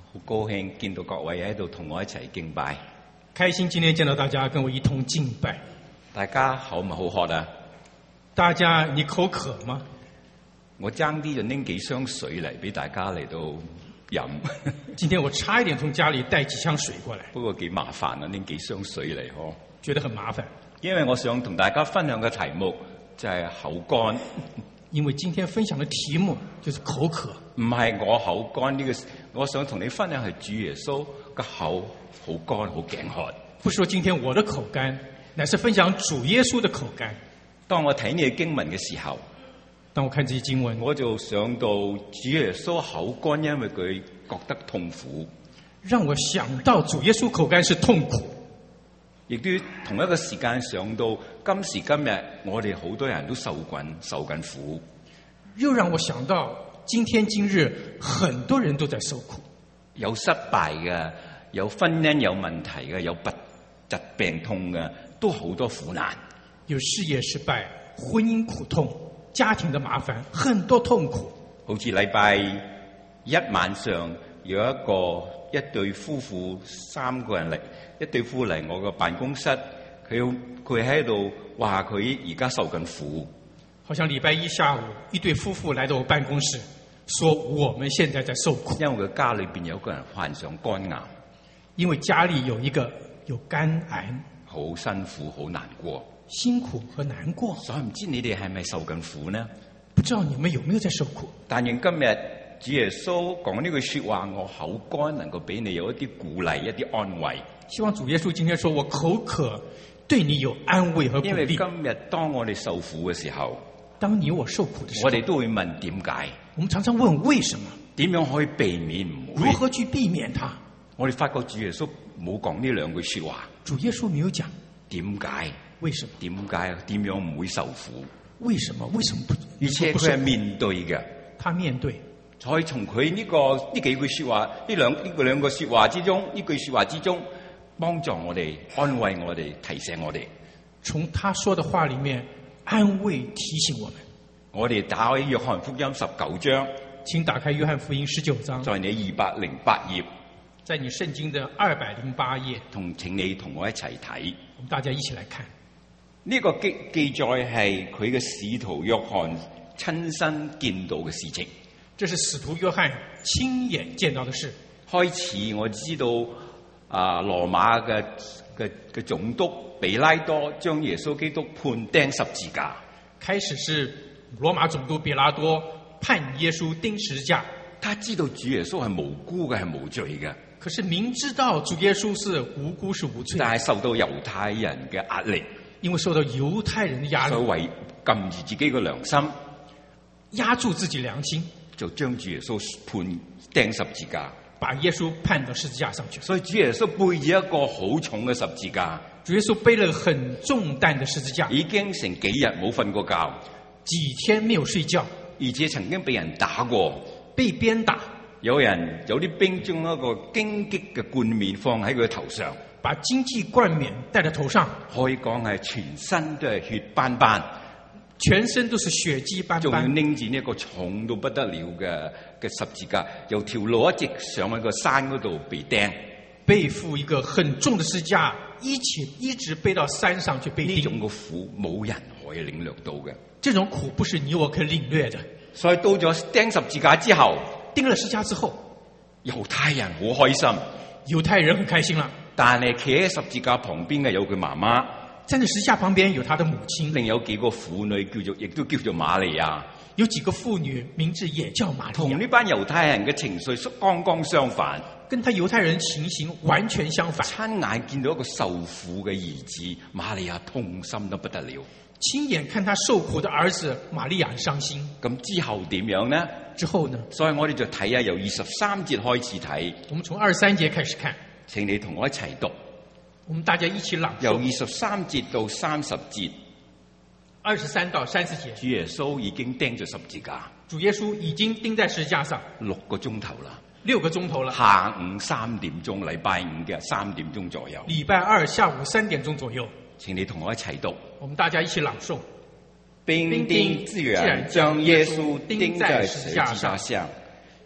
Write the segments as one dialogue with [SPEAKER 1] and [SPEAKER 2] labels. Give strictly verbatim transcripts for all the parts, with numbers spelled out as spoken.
[SPEAKER 1] 好高興見到各位喺度同我一齊敬拜。
[SPEAKER 2] 開心今天見到大家跟我一同敬拜。
[SPEAKER 1] 大家口唔好渴啊？
[SPEAKER 2] 大家你口渴嗎？
[SPEAKER 1] 我爭啲就拎幾箱水嚟俾大家嚟到飲。
[SPEAKER 2] 今天我差一點從家裡帶幾箱水過來，
[SPEAKER 1] 不過幾麻煩啊，拎幾箱水嚟嗬。
[SPEAKER 2] 覺得很麻煩。
[SPEAKER 1] 因為我想同大家分享嘅題目就係口乾。
[SPEAKER 2] 因為今天分享的題目就是口渴。
[SPEAKER 1] 唔係我口乾呢個，我想同你分享係主耶穌個口好乾好頸渴。
[SPEAKER 2] 不是說今天我的口乾，乃是分享主耶穌的口乾。
[SPEAKER 1] 當我睇呢個經文嘅時候，
[SPEAKER 2] 當我看這些經文，
[SPEAKER 1] 我就想到主耶穌口乾，因為佢覺得痛苦。
[SPEAKER 2] 讓我想到主耶穌口乾是痛苦。
[SPEAKER 1] 亦都同一個時間想到今時今日我哋好多人都受緊受緊苦。
[SPEAKER 2] 又讓我想到今天今日很多人都在受苦，
[SPEAKER 1] 有失敗嘅，有婚姻有問題嘅，有疾病痛嘅，都好多苦難。
[SPEAKER 2] 有事業失敗，婚姻苦痛，家庭的麻煩，很多痛苦。
[SPEAKER 1] 好似禮拜一晚上有一個一對夫婦三個人嚟，一對夫嚟我個辦公室，佢佢喺度話佢而家受緊苦。
[SPEAKER 2] 好像禮拜一下午，一對夫婦來到我辦公室，說我們現在在受苦。
[SPEAKER 1] 因為佢家裏邊有個人患上肝癌，
[SPEAKER 2] 因為家裏有一個有肝癌，
[SPEAKER 1] 好辛苦，好難過，
[SPEAKER 2] 辛苦和難過。
[SPEAKER 1] 所以唔知你哋係咪受緊苦呢？
[SPEAKER 2] 不知道你們有沒有在受苦？
[SPEAKER 1] 但願今日主耶穌講呢句說話，我口乾，能夠俾你有一啲鼓勵，一啲安慰。
[SPEAKER 2] 希望主耶穌今天說我口渴，對你有安慰和鼓勵。
[SPEAKER 1] 因為今日當我哋受苦嘅時候，
[SPEAKER 2] 當你我受苦的時候，
[SPEAKER 1] 我哋都會問點解？
[SPEAKER 2] 我們常常問為什麼？
[SPEAKER 1] 點樣可以避免唔會？
[SPEAKER 2] 如何去避免它？
[SPEAKER 1] 我哋發覺主耶穌冇講呢兩句說話。
[SPEAKER 2] 主耶穌沒有講
[SPEAKER 1] 點解？
[SPEAKER 2] 為什麼？
[SPEAKER 1] 點解？點樣唔會受苦？
[SPEAKER 2] 為什麼？為什麼不？
[SPEAKER 1] 而且佢係面對嘅，
[SPEAKER 2] 他面對。
[SPEAKER 1] 所以從佢呢個呢幾句說話，呢兩呢個兩個說話之中，呢句說話之中，幫助我哋，安慰我哋，提醒我哋。
[SPEAKER 2] 從他說的話裏面安慰提醒我們。
[SPEAKER 1] 我哋打開約翰福音十九章，
[SPEAKER 2] 請打開約翰福音十九章，
[SPEAKER 1] 在你二百零八頁，
[SPEAKER 2] 在你聖經的二百零八頁，
[SPEAKER 1] 同請你同我一齊睇。
[SPEAKER 2] 我們大家一起來看。
[SPEAKER 1] 呢個記記載係佢嘅使徒約翰親身見到嘅事情。
[SPEAKER 2] 這是使徒約翰親眼見到的事。
[SPEAKER 1] 開始我知道啊，羅馬嘅嘅嘅總督比拉多將耶穌基督判釘十字架。
[SPEAKER 2] 開始是羅馬總督比拉多判耶穌釘十字架。
[SPEAKER 1] 他知道主耶穌係無辜嘅，係無罪嘅。
[SPEAKER 2] 可是明知道主耶穌是無辜是無罪，
[SPEAKER 1] 但係受到猶太人嘅壓力，
[SPEAKER 2] 因為受到猶太人的壓力，
[SPEAKER 1] 所以為禁住自己嘅良心，
[SPEAKER 2] 壓住自己良心，
[SPEAKER 1] 就將主耶穌判釘十字架，
[SPEAKER 2] 把耶穌判到十字架上去。
[SPEAKER 1] 所以主耶穌背住一個好重嘅十字架，
[SPEAKER 2] 主耶穌背了很重擔的十字架，
[SPEAKER 1] 已經成幾日冇瞓過覺，
[SPEAKER 2] 幾天沒有睡覺，
[SPEAKER 1] 而且曾經被人打過，
[SPEAKER 2] 被鞭打。
[SPEAKER 1] 有人有啲兵將一個荊棘嘅冠冕放喺佢頭上，
[SPEAKER 2] 把荊棘冠冕戴在頭上，
[SPEAKER 1] 可以講係全身都係血斑斑，
[SPEAKER 2] 全身都是血跡斑斑，
[SPEAKER 1] 仲要拎住呢一個重到不得了嘅嘅十字架，由條路一直上喺個山嗰度被釘，
[SPEAKER 2] 背負一個很重的十字架，一起一直背到山上去被釘。
[SPEAKER 1] 呢種嘅苦冇人可以領略到嘅，
[SPEAKER 2] 這種苦不是你我可以領略的。
[SPEAKER 1] 所以到咗釘十字架之後，
[SPEAKER 2] 釘了十字架之後，
[SPEAKER 1] 猶太人好開心，
[SPEAKER 2] 猶太人很開心啦。
[SPEAKER 1] 但係企喺十字架旁邊嘅有佢媽媽，
[SPEAKER 2] 站在十字架旁邊有他的母親，
[SPEAKER 1] 另有幾個婦女叫做，亦都叫做瑪利亞。
[SPEAKER 2] 有幾個婦女名字也叫瑪利亞，
[SPEAKER 1] 同呢班猶太人嘅情緒剛剛相反，
[SPEAKER 2] 跟他猶太人情形完全相反。
[SPEAKER 1] 親眼見到一個受苦嘅兒子，瑪利亞痛心得不得了。
[SPEAKER 2] 親眼看他受苦的兒子瑪利亞傷心。
[SPEAKER 1] 咁之後點樣呢？
[SPEAKER 2] 之後呢？
[SPEAKER 1] 所以我哋就睇下由二十三節開始睇。
[SPEAKER 2] 我們從二十三節開始看。
[SPEAKER 1] 請你同我一齊讀。
[SPEAKER 2] 我們大家一起朗誦。
[SPEAKER 1] 由二十三節到三十節。
[SPEAKER 2] 二十三到三十節。
[SPEAKER 1] 主耶穌已經釘咗十字架。
[SPEAKER 2] 主耶穌已經釘在十字架上
[SPEAKER 1] 六個鐘頭啦。
[SPEAKER 2] 六個鐘頭了。
[SPEAKER 1] 下午三點鐘，禮拜五嘅三點鐘左右。
[SPEAKER 2] 禮拜二下午三點鐘左右。
[SPEAKER 1] 請你同我一齊讀。
[SPEAKER 2] 我們大家一起朗誦。
[SPEAKER 1] 兵丁自然將耶穌釘在十字架上，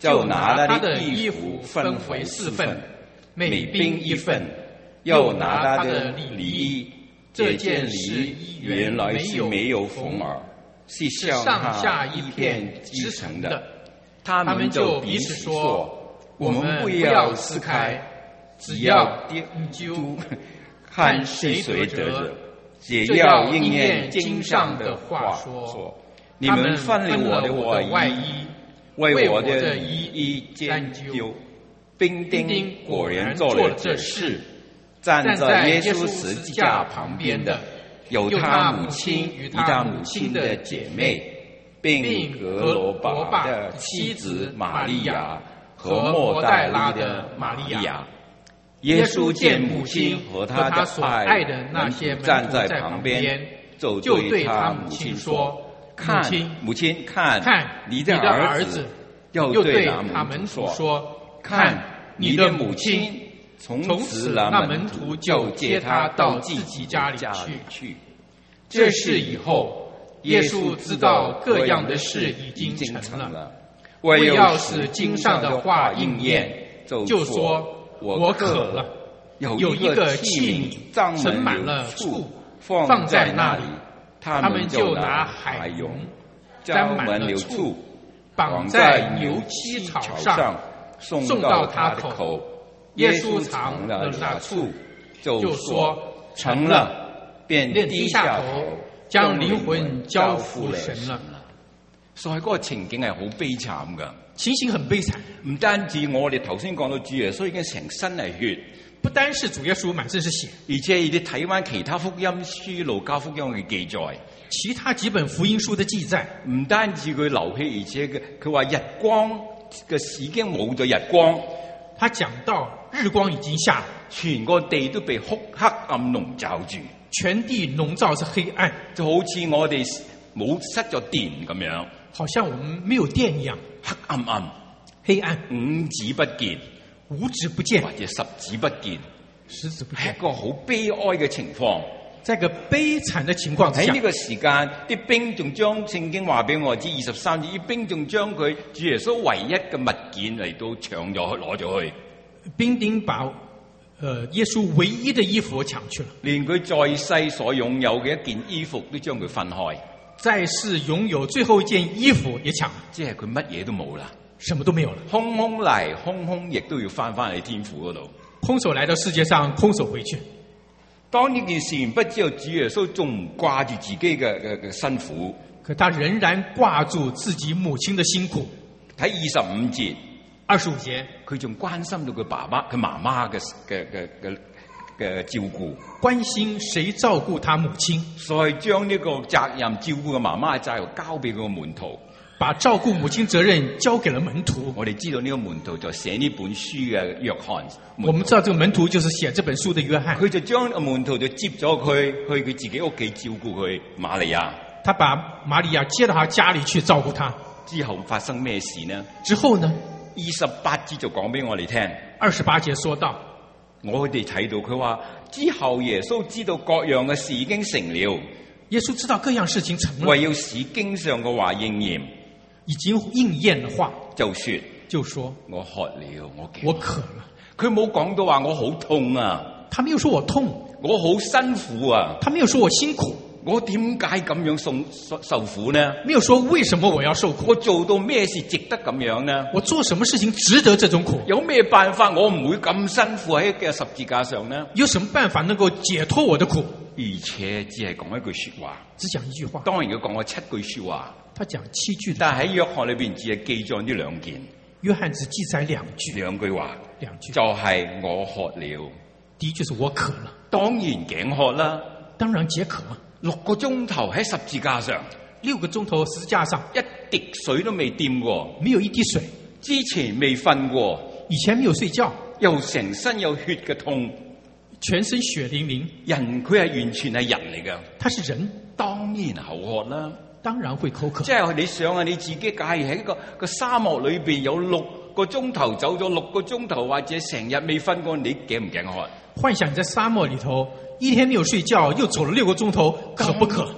[SPEAKER 1] 就拿
[SPEAKER 2] 他
[SPEAKER 1] 他的衣
[SPEAKER 2] 的衣服
[SPEAKER 1] 服分
[SPEAKER 2] 分
[SPEAKER 1] 为
[SPEAKER 2] 为四份
[SPEAKER 1] 四份，
[SPEAKER 2] 每
[SPEAKER 1] 每
[SPEAKER 2] 兵一
[SPEAKER 1] 兵一
[SPEAKER 2] 份
[SPEAKER 1] 份，又拿他的
[SPEAKER 2] 礼
[SPEAKER 1] 礼衣。
[SPEAKER 2] 这
[SPEAKER 1] 这件
[SPEAKER 2] 件事
[SPEAKER 1] 礼衣原来是没有缝耳，是
[SPEAKER 2] 是
[SPEAKER 1] 上
[SPEAKER 2] 上下一
[SPEAKER 1] 一
[SPEAKER 2] 片
[SPEAKER 1] 片
[SPEAKER 2] 织
[SPEAKER 1] 织成的
[SPEAKER 2] 成的。
[SPEAKER 1] 他们
[SPEAKER 2] 他们
[SPEAKER 1] 就彼此
[SPEAKER 2] 就彼此
[SPEAKER 1] 说
[SPEAKER 2] 说：“
[SPEAKER 1] 我们
[SPEAKER 2] 我们不
[SPEAKER 1] 不要
[SPEAKER 2] 要
[SPEAKER 1] 撕开
[SPEAKER 2] 撕开，
[SPEAKER 1] 只
[SPEAKER 2] 只要
[SPEAKER 1] 要
[SPEAKER 2] 研究
[SPEAKER 1] 究看是谁得着。也
[SPEAKER 2] 这
[SPEAKER 1] 要
[SPEAKER 2] 要应
[SPEAKER 1] 应验
[SPEAKER 2] 验
[SPEAKER 1] 经
[SPEAKER 2] 经
[SPEAKER 1] 上
[SPEAKER 2] 上的
[SPEAKER 1] 的话
[SPEAKER 2] 话说
[SPEAKER 1] 说：你
[SPEAKER 2] 他
[SPEAKER 1] 们分了我的外
[SPEAKER 2] 外
[SPEAKER 1] 衣，
[SPEAKER 2] 衣，
[SPEAKER 1] 为我
[SPEAKER 2] 为我
[SPEAKER 1] 的衣
[SPEAKER 2] 的衣
[SPEAKER 1] 衣
[SPEAKER 2] 沾
[SPEAKER 1] 兼
[SPEAKER 2] 揪
[SPEAKER 1] 丢。兵丁
[SPEAKER 2] 兵丁
[SPEAKER 1] 果
[SPEAKER 2] 果然
[SPEAKER 1] 然做了
[SPEAKER 2] 做了这
[SPEAKER 1] 这事
[SPEAKER 2] 事。
[SPEAKER 1] 站
[SPEAKER 2] 站
[SPEAKER 1] 在耶稣
[SPEAKER 2] 在耶稣
[SPEAKER 1] 十字
[SPEAKER 2] 十字架
[SPEAKER 1] 架旁
[SPEAKER 2] 旁
[SPEAKER 1] 边的
[SPEAKER 2] 边的
[SPEAKER 1] 有他
[SPEAKER 2] 有他母
[SPEAKER 1] 母亲
[SPEAKER 2] 亲与他
[SPEAKER 1] 与他
[SPEAKER 2] 母
[SPEAKER 1] 母亲的
[SPEAKER 2] 亲的
[SPEAKER 1] 姐妹
[SPEAKER 2] 姐妹，
[SPEAKER 1] 并
[SPEAKER 2] 并
[SPEAKER 1] 格罗
[SPEAKER 2] 格罗巴
[SPEAKER 1] 巴的
[SPEAKER 2] 的妻
[SPEAKER 1] 妻子
[SPEAKER 2] 子
[SPEAKER 1] 玛
[SPEAKER 2] 玛利
[SPEAKER 1] 利亚
[SPEAKER 2] 亚
[SPEAKER 1] 和
[SPEAKER 2] 和
[SPEAKER 1] 莫代
[SPEAKER 2] 莫代
[SPEAKER 1] 拉的
[SPEAKER 2] 拉的
[SPEAKER 1] 玛利亚
[SPEAKER 2] 玛利亚。
[SPEAKER 1] 耶
[SPEAKER 2] 耶稣
[SPEAKER 1] 稣见
[SPEAKER 2] 见母
[SPEAKER 1] 母亲
[SPEAKER 2] 亲和
[SPEAKER 1] 和他的
[SPEAKER 2] 他所
[SPEAKER 1] 爱
[SPEAKER 2] 爱的那些门
[SPEAKER 1] 站在
[SPEAKER 2] 徒在
[SPEAKER 1] 旁边
[SPEAKER 2] 旁边，
[SPEAKER 1] 就
[SPEAKER 2] 就
[SPEAKER 1] 对他
[SPEAKER 2] 对他母
[SPEAKER 1] 母亲说
[SPEAKER 2] 亲说：“
[SPEAKER 1] 看
[SPEAKER 2] 母亲，
[SPEAKER 1] 母亲，看
[SPEAKER 2] 看
[SPEAKER 1] 你的
[SPEAKER 2] 的
[SPEAKER 1] 儿子
[SPEAKER 2] 儿子。”
[SPEAKER 1] 又
[SPEAKER 2] 又对
[SPEAKER 1] 对那
[SPEAKER 2] 他门
[SPEAKER 1] 门徒说
[SPEAKER 2] 徒说：“
[SPEAKER 1] 看
[SPEAKER 2] 看你的
[SPEAKER 1] 你的母
[SPEAKER 2] 母亲。
[SPEAKER 1] 亲。”从
[SPEAKER 2] 从
[SPEAKER 1] 此
[SPEAKER 2] 此
[SPEAKER 1] 那门徒
[SPEAKER 2] 那门徒
[SPEAKER 1] 就
[SPEAKER 2] 就接
[SPEAKER 1] 接他
[SPEAKER 2] 他到
[SPEAKER 1] 到自己
[SPEAKER 2] 自己
[SPEAKER 1] 家里
[SPEAKER 2] 家里
[SPEAKER 1] 去
[SPEAKER 2] 去。
[SPEAKER 1] 这
[SPEAKER 2] 这事以后，耶稣知道各样的事已
[SPEAKER 1] 经
[SPEAKER 2] 经成了，
[SPEAKER 1] 了，
[SPEAKER 2] 为
[SPEAKER 1] 为
[SPEAKER 2] 要使
[SPEAKER 1] 使经
[SPEAKER 2] 经上的
[SPEAKER 1] 上的话
[SPEAKER 2] 话应
[SPEAKER 1] 应验
[SPEAKER 2] 验，，
[SPEAKER 1] 就
[SPEAKER 2] 就
[SPEAKER 1] 说
[SPEAKER 2] 说：“
[SPEAKER 1] 我
[SPEAKER 2] 我
[SPEAKER 1] 渴了
[SPEAKER 2] 渴了。”
[SPEAKER 1] 有
[SPEAKER 2] 有一个
[SPEAKER 1] 一个器
[SPEAKER 2] 器
[SPEAKER 1] 皿
[SPEAKER 2] 皿
[SPEAKER 1] 装
[SPEAKER 2] 盛满
[SPEAKER 1] 了
[SPEAKER 2] 了
[SPEAKER 1] 醋
[SPEAKER 2] 醋，
[SPEAKER 1] 放
[SPEAKER 2] 放
[SPEAKER 1] 在那里
[SPEAKER 2] 在那里，
[SPEAKER 1] 他
[SPEAKER 2] 他们
[SPEAKER 1] 们就拿
[SPEAKER 2] 就拿
[SPEAKER 1] 海
[SPEAKER 2] 海
[SPEAKER 1] 蓉
[SPEAKER 2] 蓉
[SPEAKER 1] 沾
[SPEAKER 2] 沾满
[SPEAKER 1] 满了
[SPEAKER 2] 了醋
[SPEAKER 1] 醋，
[SPEAKER 2] 绑
[SPEAKER 1] 在
[SPEAKER 2] 在
[SPEAKER 1] 牛
[SPEAKER 2] 牛
[SPEAKER 1] 膝
[SPEAKER 2] 膝草
[SPEAKER 1] 草上
[SPEAKER 2] 上，
[SPEAKER 1] 送
[SPEAKER 2] 送到
[SPEAKER 1] 到他
[SPEAKER 2] 他口
[SPEAKER 1] 的口。
[SPEAKER 2] 耶
[SPEAKER 1] 耶稣
[SPEAKER 2] 稣尝
[SPEAKER 1] 尝了
[SPEAKER 2] 了那
[SPEAKER 1] 那醋
[SPEAKER 2] 醋，就
[SPEAKER 1] 就说
[SPEAKER 2] 说
[SPEAKER 1] 成了
[SPEAKER 2] 成了，
[SPEAKER 1] 便
[SPEAKER 2] 便低
[SPEAKER 1] 低下头
[SPEAKER 2] 下頭，將靈魂交付神了。
[SPEAKER 1] 所以嗰個情景係好悲慘噶，
[SPEAKER 2] 情形很悲慘，
[SPEAKER 1] 唔單止我哋頭先講到主耶穌已經成身係血，
[SPEAKER 2] 不單是主耶穌滿身是血，
[SPEAKER 1] 而且你睇翻其他福音書、路加福音嘅記載，
[SPEAKER 2] 其他幾本福音書的記載，
[SPEAKER 1] 唔單止佢流血，而且佢佢話日光嘅已經冇咗日光，
[SPEAKER 2] 他講到日光已經下了，
[SPEAKER 1] 全個地都被黑黑暗籠罩住，
[SPEAKER 2] 全地籠罩是黑暗，
[SPEAKER 1] 就好似我哋冇失咗電咁樣，
[SPEAKER 2] 好像我們沒有電一樣，
[SPEAKER 1] 黑暗暗，
[SPEAKER 2] 黑暗
[SPEAKER 1] 五指不見，
[SPEAKER 2] 五指不見
[SPEAKER 1] 或，者十指不見，
[SPEAKER 2] 十指不見。
[SPEAKER 1] 係一個好悲哀嘅情況。
[SPEAKER 2] 在個悲慘的情況之下
[SPEAKER 1] 喺呢，個時間，啲兵仲將聖經話俾我知，二十三節，啲兵仲將佢主耶穌唯一嘅物件嚟到搶咗去，攞咗去，
[SPEAKER 2] 兵丁把呃耶穌唯一的衣服搶去了，
[SPEAKER 1] 連佢在世所擁有嘅一件衣服都將佢分開，
[SPEAKER 2] 在世擁有最後一件衣服也搶了，
[SPEAKER 1] 即係佢乜嘢都冇啦，
[SPEAKER 2] 什麼都沒有了。
[SPEAKER 1] 空空嚟，空空亦都要翻翻去天父嗰度。
[SPEAKER 2] 空手來到世界上，空手回去。
[SPEAKER 1] 當呢件事完畢之後，主耶穌仲唔掛住自己嘅嘅嘅辛苦。
[SPEAKER 2] 可他仍然掛住自己母親的辛苦。
[SPEAKER 1] 睇二十五節，
[SPEAKER 2] 二十五節，
[SPEAKER 1] 佢仲關心到佢爸爸、佢媽媽嘅嘅嘅嘅嘅照顧，
[SPEAKER 2] 關心誰照顧他母親，
[SPEAKER 1] 所以將呢個責任照顧嘅媽媽嘅責任交俾佢個門徒。
[SPEAKER 2] 把照顧母親責任交給了門徒。
[SPEAKER 1] 我哋知道呢個門徒就寫呢本書嘅約翰。
[SPEAKER 2] 我們知道這個門徒就是寫這本書的約翰。
[SPEAKER 1] 佢就將個門徒就接咗佢去佢自己屋企照顧佢瑪利亞。
[SPEAKER 2] 他把瑪利亞接到他家裏去照顧他。
[SPEAKER 1] 之後發生咩事呢？
[SPEAKER 2] 之後呢？
[SPEAKER 1] 二十八節就講俾我哋聽。
[SPEAKER 2] 二十八節說到，
[SPEAKER 1] 我哋睇到佢話之後耶穌知道各樣嘅事已經成了。
[SPEAKER 2] 耶穌知道各樣事情成了，
[SPEAKER 1] 為要使經上嘅話應驗。
[SPEAKER 2] 已經應驗的話，
[SPEAKER 1] 就說
[SPEAKER 2] 就說
[SPEAKER 1] 我渴了，我
[SPEAKER 2] 我渴了。
[SPEAKER 1] 佢冇講到話我好痛啊，
[SPEAKER 2] 他沒有說我痛，
[SPEAKER 1] 我好辛苦啊，
[SPEAKER 2] 他沒有說我辛苦，
[SPEAKER 1] 我點解咁樣受受受苦呢？
[SPEAKER 2] 沒有說為什麼我要受苦，
[SPEAKER 1] 我做到咩事值得咁樣呢？
[SPEAKER 2] 我做什麼事情值得這種苦？
[SPEAKER 1] 有咩辦法我唔會咁辛苦喺嘅十字架上呢？
[SPEAKER 2] 有什麼辦法能夠解脫我的苦？
[SPEAKER 1] 而且只係講一句說話，
[SPEAKER 2] 只講一句話。
[SPEAKER 1] 當然佢講咗七句說話。
[SPEAKER 2] 他講七句，
[SPEAKER 1] 但係喺約翰裏邊只係記載呢兩件。
[SPEAKER 2] 約翰只記載兩句，
[SPEAKER 1] 兩句話，
[SPEAKER 2] 兩句
[SPEAKER 1] 就係我渴了。
[SPEAKER 2] 第一句是我渴了，
[SPEAKER 1] 當然頸渴啦。
[SPEAKER 2] 當然解渴。
[SPEAKER 1] 六個鐘頭喺十字架上，
[SPEAKER 2] 六個鐘頭十字架上，
[SPEAKER 1] 一滴水都未掂過，
[SPEAKER 2] 沒有一滴水。
[SPEAKER 1] 之前未瞓過，
[SPEAKER 2] 以前沒有睡覺，
[SPEAKER 1] 又成身有血嘅痛，
[SPEAKER 2] 全身血淋淋。
[SPEAKER 1] 人佢係完全係人嚟㗎，
[SPEAKER 2] 他是人，
[SPEAKER 1] 當然口渴啦。
[SPEAKER 2] 當然會口渴。
[SPEAKER 1] 即係你想啊，你自己假如喺一個個沙漠裏邊有六個鐘頭走咗六個鐘頭，或者成日未瞓過，你頸唔頸渴？
[SPEAKER 2] 幻想你在沙漠裏頭一天沒有睡覺，又走了六個鐘頭，渴不渴？
[SPEAKER 1] 當然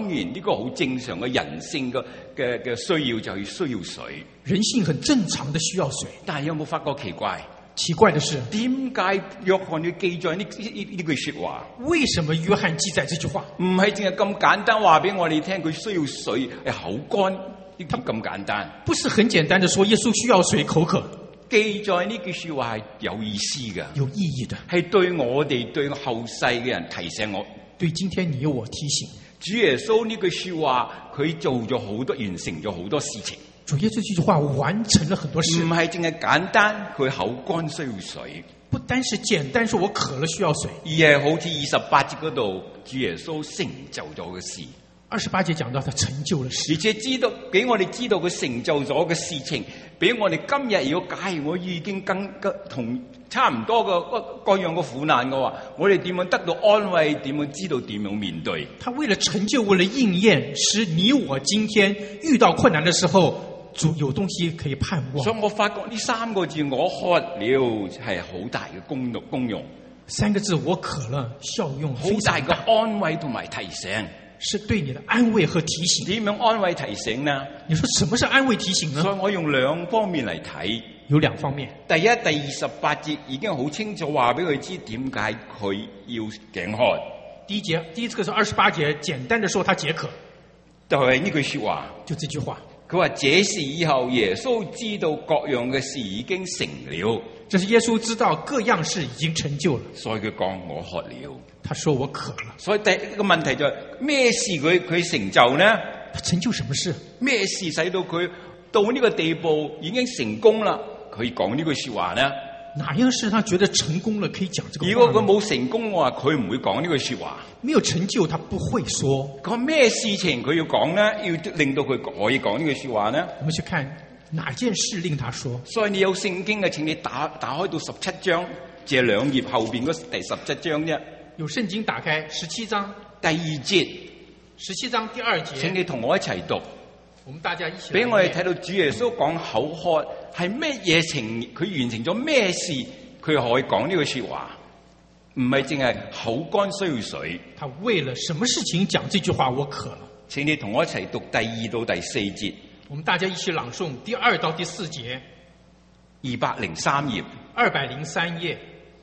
[SPEAKER 1] 然呢個好正常嘅人性嘅嘅嘅需要就係需要水。
[SPEAKER 2] 人性很正常的需要水。
[SPEAKER 1] 但係有冇發覺奇怪？
[SPEAKER 2] 奇怪的是，
[SPEAKER 1] 點解約翰要記載呢呢呢句說話？
[SPEAKER 2] 為什麼約翰記載這句話？
[SPEAKER 1] 唔係淨係咁簡單話俾我哋聽，佢需要水，係口乾呢啲咁簡單。
[SPEAKER 2] 不是很簡單的說耶穌需要水口渴。
[SPEAKER 1] 記載呢句說話係有意思嘅，
[SPEAKER 2] 有意義的，
[SPEAKER 1] 係對我哋對後世嘅人提醒我。
[SPEAKER 2] 對今天你我提醒。
[SPEAKER 1] 主耶穌呢句說話，佢做咗好多，完成咗好多事情。
[SPEAKER 2] 主耶穌這句話完成了很多事，
[SPEAKER 1] 唔係淨係簡單，佢口乾需要水。
[SPEAKER 2] 不單是簡單說我渴了需要水，
[SPEAKER 1] 而係好似二十八節嗰度，主耶穌成就咗嘅事。
[SPEAKER 2] 二十八節講到他成就了事，
[SPEAKER 1] 而且知道俾我哋知道佢成就咗嘅事情，俾我哋今日如果假如我已經跟跟同差唔多嘅各各樣嘅苦難嘅話，我哋點樣得到安慰？點樣知道點樣面對？
[SPEAKER 2] 他為了成就，為了應驗，使你我今天遇到困難的時候，主有東西可以盼望。
[SPEAKER 1] 所以我發覺呢三個字我渴了係好大嘅功用功用。
[SPEAKER 2] 三個字我渴了效用
[SPEAKER 1] 好大嘅安慰同埋提醒。
[SPEAKER 2] 是對你的安慰和提醒。
[SPEAKER 1] 點樣安慰提醒呢？
[SPEAKER 2] 你說什麼是安慰提醒呢？
[SPEAKER 1] 所以我用兩方面嚟睇。
[SPEAKER 2] 有兩方面。
[SPEAKER 1] 第一，第二十八節已經好清楚話俾佢知點解佢要頸渴。
[SPEAKER 2] 第一節，第一個是二十八節，簡單的說他解渴，
[SPEAKER 1] 就係呢句說話。
[SPEAKER 2] 就這句話。
[SPEAKER 1] 佢話這事以後耶穌知道各樣嘅事已經成了。
[SPEAKER 2] 這是耶穌知道各樣事已經成就了，所以佢講我渴了。他說我渴了。所以第一個問題就係、是、咩事佢佢成就呢？他成就什麼事？咩事使到佢到呢個地步已經成功啦？佢講呢句說話呢？哪樣事他覺得成功了可以講這個話？如果佢冇成功嘅話，佢唔會講呢句說話。沒有成就，他不會說。講咩事情佢要講呢？要令到佢可以講呢句說話呢？我們去看哪件事令他說。所以你有聖經嘅，請你打打開到十七章，這兩頁後邊嗰第十七章啫。有聖經打開十七章第二節，十七章第二節，請你同我一齊讀。我們大家一起俾我哋睇到主耶穌講口渴係咩嘢情？佢完成咗咩事？佢可以講呢句說話，唔係淨係口乾需要水。他為了什麼事情講這句話？我渴了。請你同我一齊讀第二到第四節。我們大家一起朗誦第二到第四節，二百零三頁，二百零三頁。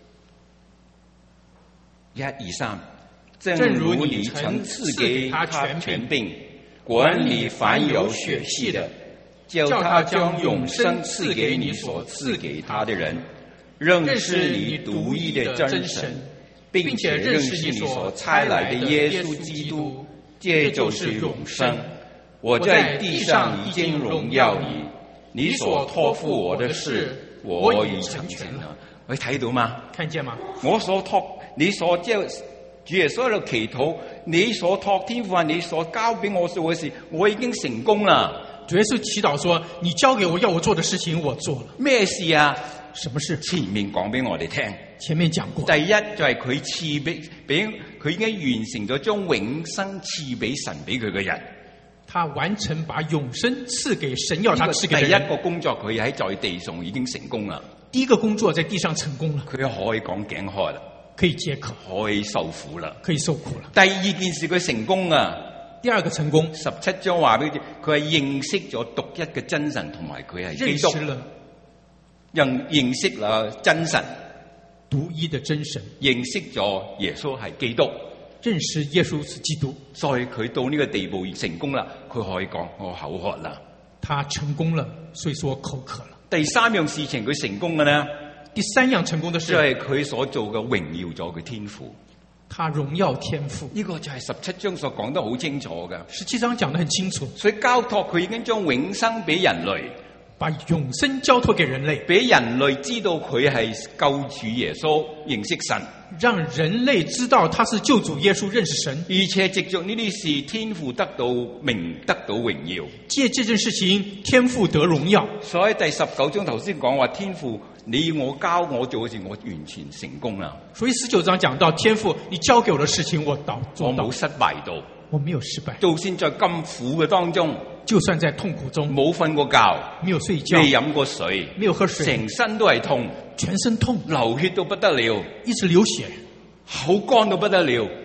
[SPEAKER 2] 一二三，正如你曾賜給他權柄，管理凡有血氣的，叫他將永生賜給你所賜給他的人，認識你獨一的真神，並且認識你所差來的耶穌基督，這就是永生。我在地上已經榮耀你，你所託付我的事，我已成全了。你睇到嗎？看見嗎？我所託你所即係主耶穌喺度祈禱，你所託天父啊，你所交俾我做嘅事，我已經成功啦。主耶穌祈禱說：你交給我要我做的事情，我做了。咩事啊？什麼事？前面講俾我哋聽。前面講過。第一就係佢賜俾俾佢已經完成咗將永生賜俾神俾佢嘅人。他完成把永生賜給神要他賜給人。第一個工作佢喺在地上已經成功啦。第一個工作在地上成功了，佢可以講頸渴啦，可以解渴，可以受苦啦，可以受苦啦。第二件事佢成功啊，第二個成功，十七章話俾佢，佢係認識咗獨一嘅真神，同埋佢係基督，認認識啦真神，獨一的真神，認識咗耶穌係基督，認識耶穌是基督，所以佢到呢個地步成功啦，佢可以講我口渴啦，他成功了，所以說我口渴了。第三樣事情佢成功嘅呢？第三樣成功的事就係佢所做嘅榮耀咗佢天父，他榮耀天父。呢個就係十七章所講得好清楚嘅。十七章講得很清楚，所以交託佢已經將永生俾人類，把永生交託給人類，俾人類知道佢係救主耶穌，認識神，讓人類知道他是救主耶穌，認識神，而且藉着呢啲事，天父得到名，得到榮耀。借這件事情，天父得榮耀。所以第十九章頭先講話，天父你我交我做嘅事，我完全成功啦。所以十九章講到天父，你交給我的事情，我到做到，我冇失敗到，我沒有失敗。就算在咁苦嘅當中，就算在痛苦中，冇瞓過覺，沒有睡覺，未飲過水，沒有喝水，成身都係痛，全身痛，流血到不得了，一直流血，口乾到不得了，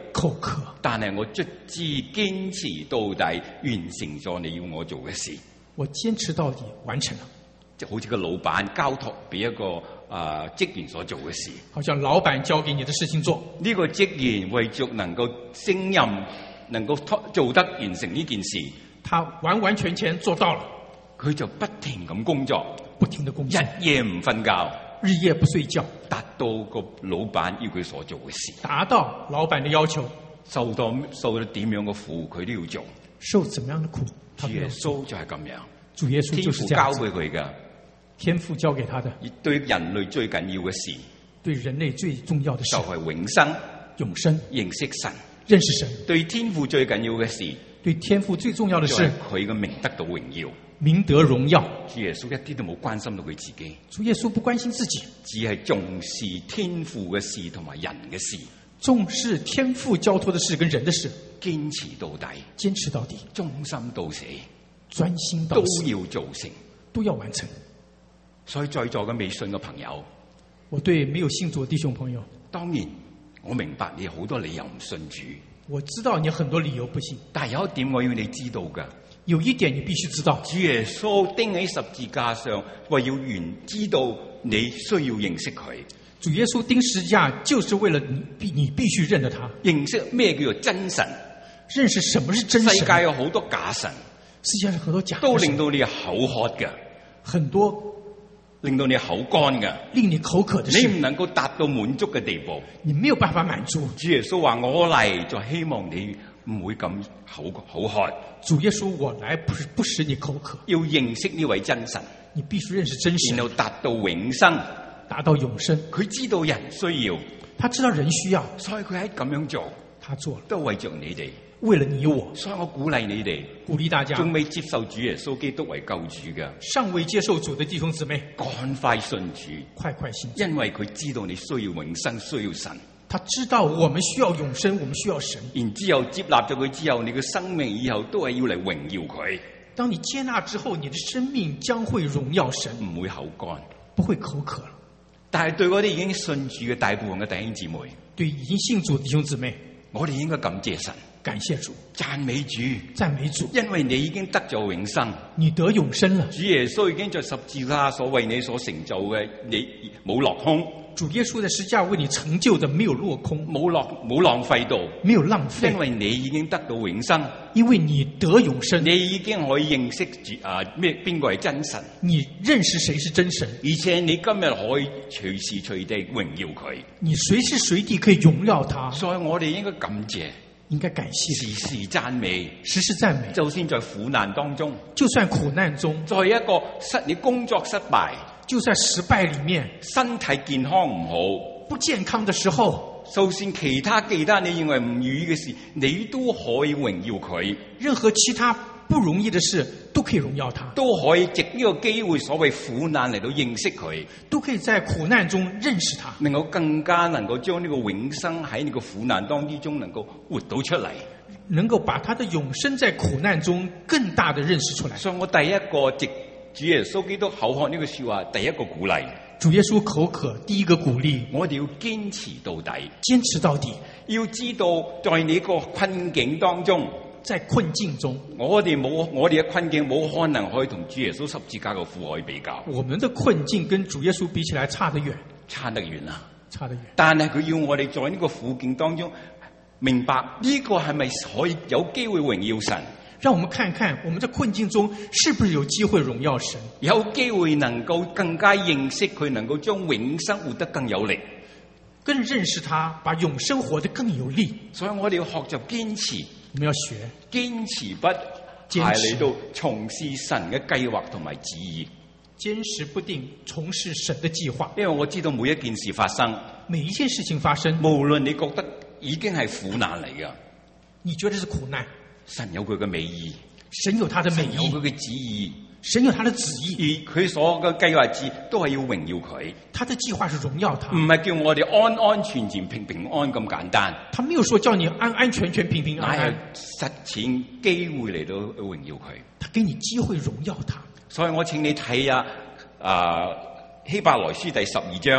[SPEAKER 3] 口渴，
[SPEAKER 1] 但係我卒之堅持到底，完成咗你要我做嘅事。
[SPEAKER 3] 我堅持到底，完成了。
[SPEAKER 1] 就好似個老闆交託俾一個啊、呃、職員所做嘅事，
[SPEAKER 3] 好像老闆交給你的事情做，
[SPEAKER 1] 呢個職員為著能夠勝任，能夠做得完成呢件事，
[SPEAKER 3] 他完完全全做到了，
[SPEAKER 1] 佢就不停咁工作，
[SPEAKER 3] 不停的工作，
[SPEAKER 1] 日夜唔瞓覺，
[SPEAKER 3] 日夜不睡覺，
[SPEAKER 1] 達到個老闆要佢所做嘅事，
[SPEAKER 3] 達到老闆的要求，
[SPEAKER 1] 受到受到點樣嘅苦，佢都要做，
[SPEAKER 3] 受怎麼樣的苦，
[SPEAKER 1] 主耶穌就係咁樣，
[SPEAKER 3] 主耶穌就是這樣，
[SPEAKER 1] 天父交俾佢噶。
[SPEAKER 3] 天父交給他的，
[SPEAKER 1] 對人類最緊要嘅事，
[SPEAKER 3] 對人類最重要的事
[SPEAKER 1] 就係永生，
[SPEAKER 3] 永生，
[SPEAKER 1] 認識神，
[SPEAKER 3] 認識神。
[SPEAKER 1] 對天父最緊要嘅事，
[SPEAKER 3] 對天父最重要的事，
[SPEAKER 1] 佢嘅名得到榮耀，
[SPEAKER 3] 名得榮耀。
[SPEAKER 1] 主耶穌一啲都冇關心到佢自己，
[SPEAKER 3] 主耶穌不關心自己，
[SPEAKER 1] 只係重視天父嘅事同埋人嘅事，
[SPEAKER 3] 重視天父交託的事跟人的事，
[SPEAKER 1] 堅持到底，
[SPEAKER 3] 堅持到底，
[SPEAKER 1] 忠心到死，
[SPEAKER 3] 專心到死，
[SPEAKER 1] 都要做成，
[SPEAKER 3] 都要完成。
[SPEAKER 1] 所以在座嘅未信嘅朋友，
[SPEAKER 3] 我對沒有信主的弟兄朋友，
[SPEAKER 1] 當然我明白你好多理由唔信主，
[SPEAKER 3] 我知道你很多理由不信，
[SPEAKER 1] 但係有一點我要你知道㗎，
[SPEAKER 3] 有一點你必須知道，
[SPEAKER 1] 主耶穌釘喺十字架上，為要原知道你需要認識佢。
[SPEAKER 3] 主耶穌釘十字架就是為了你必你必須認得他，
[SPEAKER 1] 認識咩叫做真神，
[SPEAKER 3] 認識什麼是真神。
[SPEAKER 1] 世界有好多假神，
[SPEAKER 3] 世界上很多假神
[SPEAKER 1] 都令到你口渴嘅，
[SPEAKER 3] 很多
[SPEAKER 1] 令到你口乾嘅，
[SPEAKER 3] 令你口渴的事，
[SPEAKER 1] 你唔能夠達到滿足嘅地步，
[SPEAKER 3] 你沒有辦法滿足。
[SPEAKER 1] 主耶穌話我嚟就希望你唔會咁口口渴。
[SPEAKER 3] 主耶穌我來不是不使你口渴，
[SPEAKER 1] 要認識呢位真神，
[SPEAKER 3] 你必須認識真神，
[SPEAKER 1] 然後達到永生，
[SPEAKER 3] 達到永生。
[SPEAKER 1] 佢知道人需要，
[SPEAKER 3] 他知道人需要，
[SPEAKER 1] 所以佢喺咁樣做，
[SPEAKER 3] 他做了，
[SPEAKER 1] 都為着你哋，
[SPEAKER 3] 為了你我。
[SPEAKER 1] 所以我鼓勵你哋，
[SPEAKER 3] 鼓勵大家
[SPEAKER 1] 仲未接受主耶穌基督為救主嘅，
[SPEAKER 3] 尚未接受主的弟兄姊妹，
[SPEAKER 1] 趕快信主，
[SPEAKER 3] 快快信主，
[SPEAKER 1] 因為佢知道你需要永生，需要神。
[SPEAKER 3] 他知道我們需要永生，我們需要神。
[SPEAKER 1] 然之後接納咗佢之後，你嘅生命以後都係要嚟榮耀佢。
[SPEAKER 3] 當你接納之後，你的生命將會榮耀神，
[SPEAKER 1] 唔會口乾，
[SPEAKER 3] 不會口渴了。
[SPEAKER 1] 但係對嗰啲已經信主嘅大部分嘅弟兄姊妹，
[SPEAKER 3] 對已經信主的弟兄姊妹，
[SPEAKER 1] 我哋應該感謝神，
[SPEAKER 3] 感謝主，
[SPEAKER 1] 讚美主，
[SPEAKER 3] 讚美主，
[SPEAKER 1] 因為你已經得咗永生，
[SPEAKER 3] 你得永生了。
[SPEAKER 1] 主耶穌已經在十字架所為你所成就嘅，你冇落空。
[SPEAKER 3] 主耶穌在十字架為你成就的沒有落空，
[SPEAKER 1] 冇落冇浪費到，
[SPEAKER 3] 沒有浪費，
[SPEAKER 1] 因為你已經得到永生，
[SPEAKER 3] 因為你得永生，
[SPEAKER 1] 你已經可以認識住啊咩邊個係真神，
[SPEAKER 3] 你認識誰是真神，
[SPEAKER 1] 而且你今日可以隨時隨地榮耀佢，
[SPEAKER 3] 你隨時隨地可以榮耀他，
[SPEAKER 1] 所以我哋應該感謝，
[SPEAKER 3] 應該感謝，
[SPEAKER 1] 時時讚美，
[SPEAKER 3] 時時讚美，
[SPEAKER 1] 就算在苦難當中，
[SPEAKER 3] 就算苦難中，
[SPEAKER 1] 在一個失你工作失敗，
[SPEAKER 3] 就在失敗裡面，
[SPEAKER 1] 身體健康唔好，
[SPEAKER 3] 不健康的時候，
[SPEAKER 1] 就算其他其他你認為唔如意嘅事，你都可以榮耀佢。
[SPEAKER 3] 任何其他不容易的事都可以榮耀他，
[SPEAKER 1] 都可以藉呢個機會，所謂苦難嚟到認識佢，
[SPEAKER 3] 都可以在苦難中認識他，
[SPEAKER 1] 能夠更加能夠將呢個永生喺你個苦難當之中能夠活到出嚟，
[SPEAKER 3] 能夠把他的永生在苦難中更大的認識出來。
[SPEAKER 1] 所以我第一個藉主耶穌基督口渴呢個說話，第一個鼓勵。
[SPEAKER 3] 主耶穌口渴，第一個鼓勵，
[SPEAKER 1] 我哋要堅持到底，
[SPEAKER 3] 堅持到底。
[SPEAKER 1] 要知道在你個困境當中，
[SPEAKER 3] 在困境中，
[SPEAKER 1] 我哋冇我哋嘅困境冇可能可以同主耶穌十字架嘅苦可以比較。
[SPEAKER 3] 我們的困境跟主耶穌比起來差得遠，
[SPEAKER 1] 差得遠啊，
[SPEAKER 3] 差得遠。
[SPEAKER 1] 但係佢要我哋在呢個苦境當中明白呢個係咪可以有機會榮耀神？
[SPEAKER 3] 讓我們看看我們在困境中是不是有機會榮耀神，
[SPEAKER 1] 有機會能夠更加認識佢，能夠將永生活得更有力，
[SPEAKER 3] 更認識他，把永生活得更有力。
[SPEAKER 1] 所以我哋要學習堅持，
[SPEAKER 3] 我們要學
[SPEAKER 1] 堅持不係嚟到從事神嘅計劃同埋旨意，
[SPEAKER 3] 堅持不定從事神的計劃。
[SPEAKER 1] 因為我知道每一件事發生，
[SPEAKER 3] 每一件事情發生，
[SPEAKER 1] 無論你覺得已經係苦難嚟㗎，
[SPEAKER 3] 你覺得是苦難，
[SPEAKER 1] 神有佢嘅美意，
[SPEAKER 3] 神有他的美意，
[SPEAKER 1] 有佢嘅旨意，
[SPEAKER 3] 神有他的旨意，
[SPEAKER 1] 而佢所有嘅計劃旨都係要榮耀佢。
[SPEAKER 3] 他的計劃是榮耀他，
[SPEAKER 1] 唔係叫我哋安安全全平平安咁簡單。
[SPEAKER 3] 他沒有說叫你安安全全平平安安，
[SPEAKER 1] 係實踐機會嚟到榮耀佢。
[SPEAKER 3] 他給你機會榮耀他。
[SPEAKER 1] 所以我請你睇下啊希伯來書第十二章。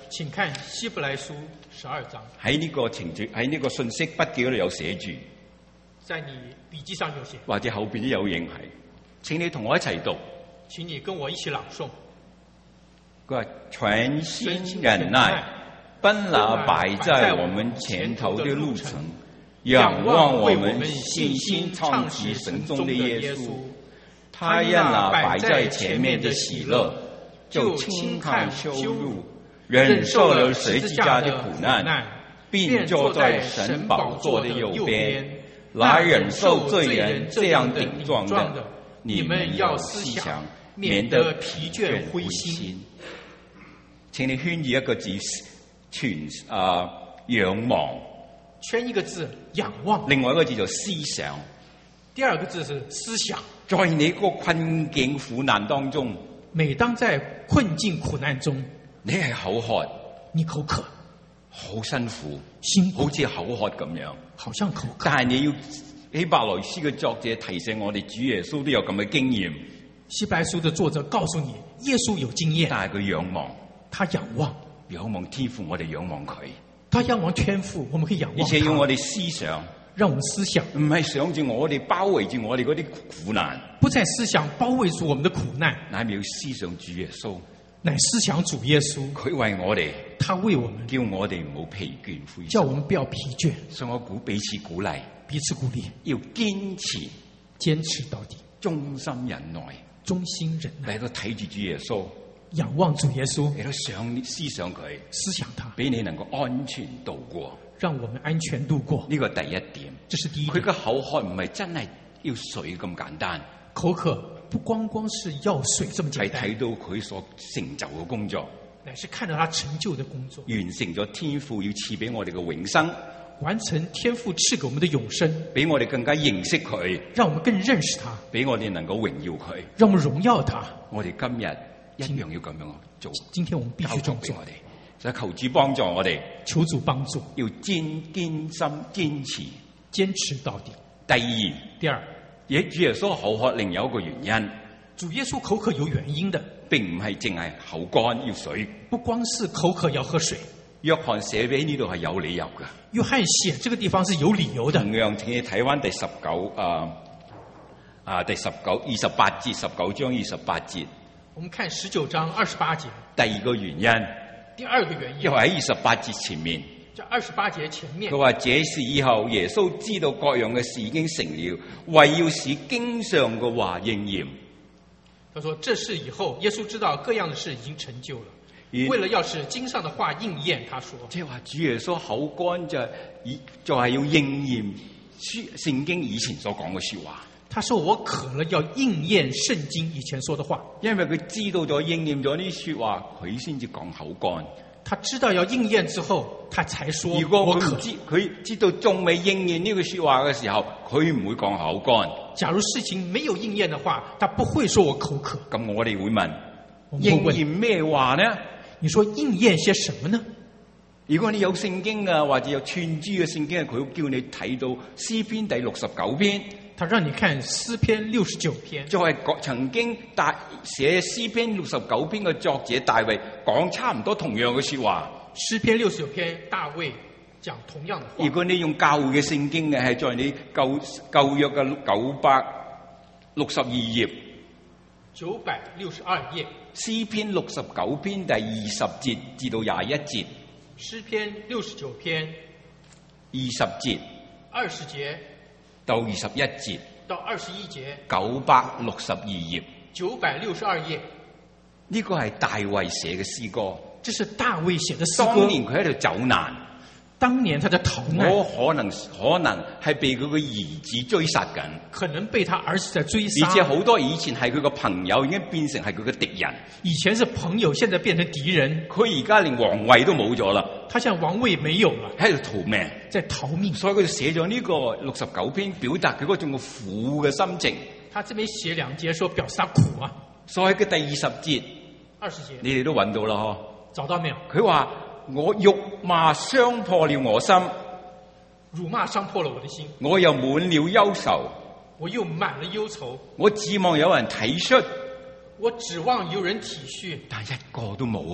[SPEAKER 3] 請看希伯來書十二章。
[SPEAKER 1] 喺呢個程序喺呢個信息筆記嗰度有寫住，
[SPEAKER 3] 在你筆記上有寫，
[SPEAKER 1] 或者後邊都有影係。請你同我一齊讀。
[SPEAKER 3] 請你跟我一起朗誦。
[SPEAKER 1] 佢話全心忍耐，奔那擺在我們前頭的路程，仰望我們信心創始神中的耶穌。他因那擺在前面的喜樂，就輕看羞辱，忍受了十字架的苦難，並坐在神寶座的右邊。那忍受罪人這樣頂撞的，你們要思想，免得疲倦灰心。請你圈住一個字，全啊仰望。
[SPEAKER 3] 圈一個字仰望。
[SPEAKER 1] 另外一個字就思想。
[SPEAKER 3] 第二個字是思想。
[SPEAKER 1] 在你個困境苦難當中，
[SPEAKER 3] 每當在困境苦難中，
[SPEAKER 1] 你係口渴，
[SPEAKER 3] 你口渴，
[SPEAKER 1] 好辛苦，
[SPEAKER 3] 辛苦，
[SPEAKER 1] 好似口渴咁樣，
[SPEAKER 3] 好像口渴。
[SPEAKER 1] 但係你要希伯來書嘅作者提醒我哋，主耶穌都有咁嘅經驗。
[SPEAKER 3] 希伯來書的作者告訴你，耶穌有經驗，
[SPEAKER 1] 但係佢仰望，
[SPEAKER 3] 他仰望，
[SPEAKER 1] 仰望天父，我哋仰望佢。
[SPEAKER 3] 他仰望天父，我們可以仰望他。
[SPEAKER 1] 而且要我哋思想，
[SPEAKER 3] 讓我們思想，
[SPEAKER 1] 唔係想住我哋包圍住我哋嗰啲苦難，
[SPEAKER 3] 不再思想包圍住我們的苦難，
[SPEAKER 1] 乃係要思想主耶穌，
[SPEAKER 3] 乃思想主耶穌。
[SPEAKER 1] 佢為我哋，
[SPEAKER 3] 他為我們，
[SPEAKER 1] 叫我哋唔好疲倦灰心，
[SPEAKER 3] 叫我們不要疲倦。
[SPEAKER 1] 所以我鼓彼此鼓勵，
[SPEAKER 3] 彼此鼓勵，
[SPEAKER 1] 要堅持，
[SPEAKER 3] 堅持到底，
[SPEAKER 1] 忠心忍耐，
[SPEAKER 3] 忠心忍耐。
[SPEAKER 1] 嚟到睇住主耶穌，
[SPEAKER 3] 仰望主耶穌，
[SPEAKER 1] 嚟到想思想佢，
[SPEAKER 3] 思想他，
[SPEAKER 1] 俾你能夠安全度過，
[SPEAKER 3] 讓我們安全度過。
[SPEAKER 1] 呢個第一點，
[SPEAKER 3] 這是第一點。
[SPEAKER 1] 佢嘅口渴唔係真係要水咁簡單，
[SPEAKER 3] 口渴不光光是要水這麼簡單，
[SPEAKER 1] 係睇到佢所成就嘅工作，
[SPEAKER 3] 乃是看到他成就的工作，
[SPEAKER 1] 完成咗天父要賜俾我哋嘅永生，
[SPEAKER 3] 完成天父賜給我們的永生，
[SPEAKER 1] 俾我哋更加認識佢，
[SPEAKER 3] 讓我們更認識他，
[SPEAKER 1] 俾我哋能夠榮耀佢，
[SPEAKER 3] 讓我們榮耀他。
[SPEAKER 1] 我哋今日一樣要咁樣做。
[SPEAKER 3] 今天我們必須這麼做。
[SPEAKER 1] 我哋所以求主幫助我哋，
[SPEAKER 3] 求主幫助，
[SPEAKER 1] 要堅堅心堅持，
[SPEAKER 3] 堅持到底。
[SPEAKER 1] 第二，
[SPEAKER 3] 第二，
[SPEAKER 1] 也主耶穌口渴另有一個原因，
[SPEAKER 3] 主耶穌口渴有原因的，
[SPEAKER 1] 並唔係淨係口乾要水，
[SPEAKER 3] 不光是口渴要喝水。
[SPEAKER 1] 約翰寫俾呢度係有理由嘅。
[SPEAKER 3] 約翰寫這個地方是有理由的。
[SPEAKER 1] 同樣，請你睇翻第十九啊啊第十九二十八節，十九章二十八節。
[SPEAKER 3] 我們看十九章二十八節。
[SPEAKER 1] 第二個原因，
[SPEAKER 3] 第二個原因，
[SPEAKER 1] 因為喺二十八節前面。
[SPEAKER 3] 在二十八節前面，
[SPEAKER 1] 佢話：這事以後耶穌知道各樣嘅事已經成了，為要使經上嘅話應驗。
[SPEAKER 3] 他說：這事以後耶穌知道各樣嘅事已經成就了，為了要使經上的話應驗。他說：
[SPEAKER 1] 即係話主耶穌口乾就係以就係要應驗聖經以前所講嘅說話。
[SPEAKER 3] 他說：我渴了，要應驗聖經以前說的話。
[SPEAKER 1] 因為佢知道咗應驗咗呢啲說話，佢先至講口乾。
[SPEAKER 3] 他知道要應驗之後，他才說。
[SPEAKER 1] 如果佢唔知，佢知道仲未應驗呢句說話嘅時候，佢唔會講口乾。
[SPEAKER 3] 假如事情沒有應驗的話，他不會說我口渴。
[SPEAKER 1] 咁我哋會問：
[SPEAKER 3] 會問
[SPEAKER 1] 應驗咩話呢？
[SPEAKER 3] 你說應驗些什麼呢？
[SPEAKER 1] 如果你有聖經啊，或者有串珠嘅聖經，佢會叫你睇到詩篇第六十九篇。
[SPEAKER 3] 他讓你看詩篇六十九篇，
[SPEAKER 1] 就係曾經大寫詩篇六十九篇嘅作者大衛講差唔多同樣嘅說話。
[SPEAKER 3] 詩篇六十九篇，大衛講同樣嘅話。
[SPEAKER 1] 如果你用教會嘅聖經嘅，係在你舊舊約嘅九百六十二頁，
[SPEAKER 3] 九百六十二頁，
[SPEAKER 1] 詩篇六十九篇第二十節至到廿一節。
[SPEAKER 3] 詩篇六十九篇
[SPEAKER 1] 二十節，
[SPEAKER 3] 二十節。
[SPEAKER 1] 到二十一節，
[SPEAKER 3] 到二十一節，
[SPEAKER 1] 九百六十二頁，
[SPEAKER 3] 九百六十二頁，
[SPEAKER 1] 呢個係大衛寫嘅詩歌。
[SPEAKER 3] 這是大衛寫的詩歌。
[SPEAKER 1] 當年佢喺度走難，
[SPEAKER 3] 當年他在逃難，
[SPEAKER 1] 我可能可能係被佢個兒子追殺緊，
[SPEAKER 3] 可能被他兒子在追殺。
[SPEAKER 1] 而且好多以前係佢個朋友，已經變成係佢嘅敵人。
[SPEAKER 3] 以前是朋友，現在變成敵人。
[SPEAKER 1] 佢而家連皇位都冇咗啦，
[SPEAKER 3] 他現在王位沒有了，
[SPEAKER 1] 喺度逃命，
[SPEAKER 3] 在逃命。
[SPEAKER 1] 所以佢就寫咗呢個六十九篇，表達佢嗰種嘅苦嘅心情。
[SPEAKER 3] 他這邊寫兩節，說表示他苦啊。
[SPEAKER 1] 所以佢第二十節，
[SPEAKER 3] 二十節，
[SPEAKER 1] 你哋都揾到啦嗬？
[SPEAKER 3] 找到沒有？
[SPEAKER 1] 佢話我辱罵傷破了我心，
[SPEAKER 3] 辱罵傷破了我的心，
[SPEAKER 1] 我又滿了憂愁，
[SPEAKER 3] 我又滿了憂愁。
[SPEAKER 1] 我指望有人體恤，
[SPEAKER 3] 我指望有人體恤，
[SPEAKER 1] 但一個都冇啊！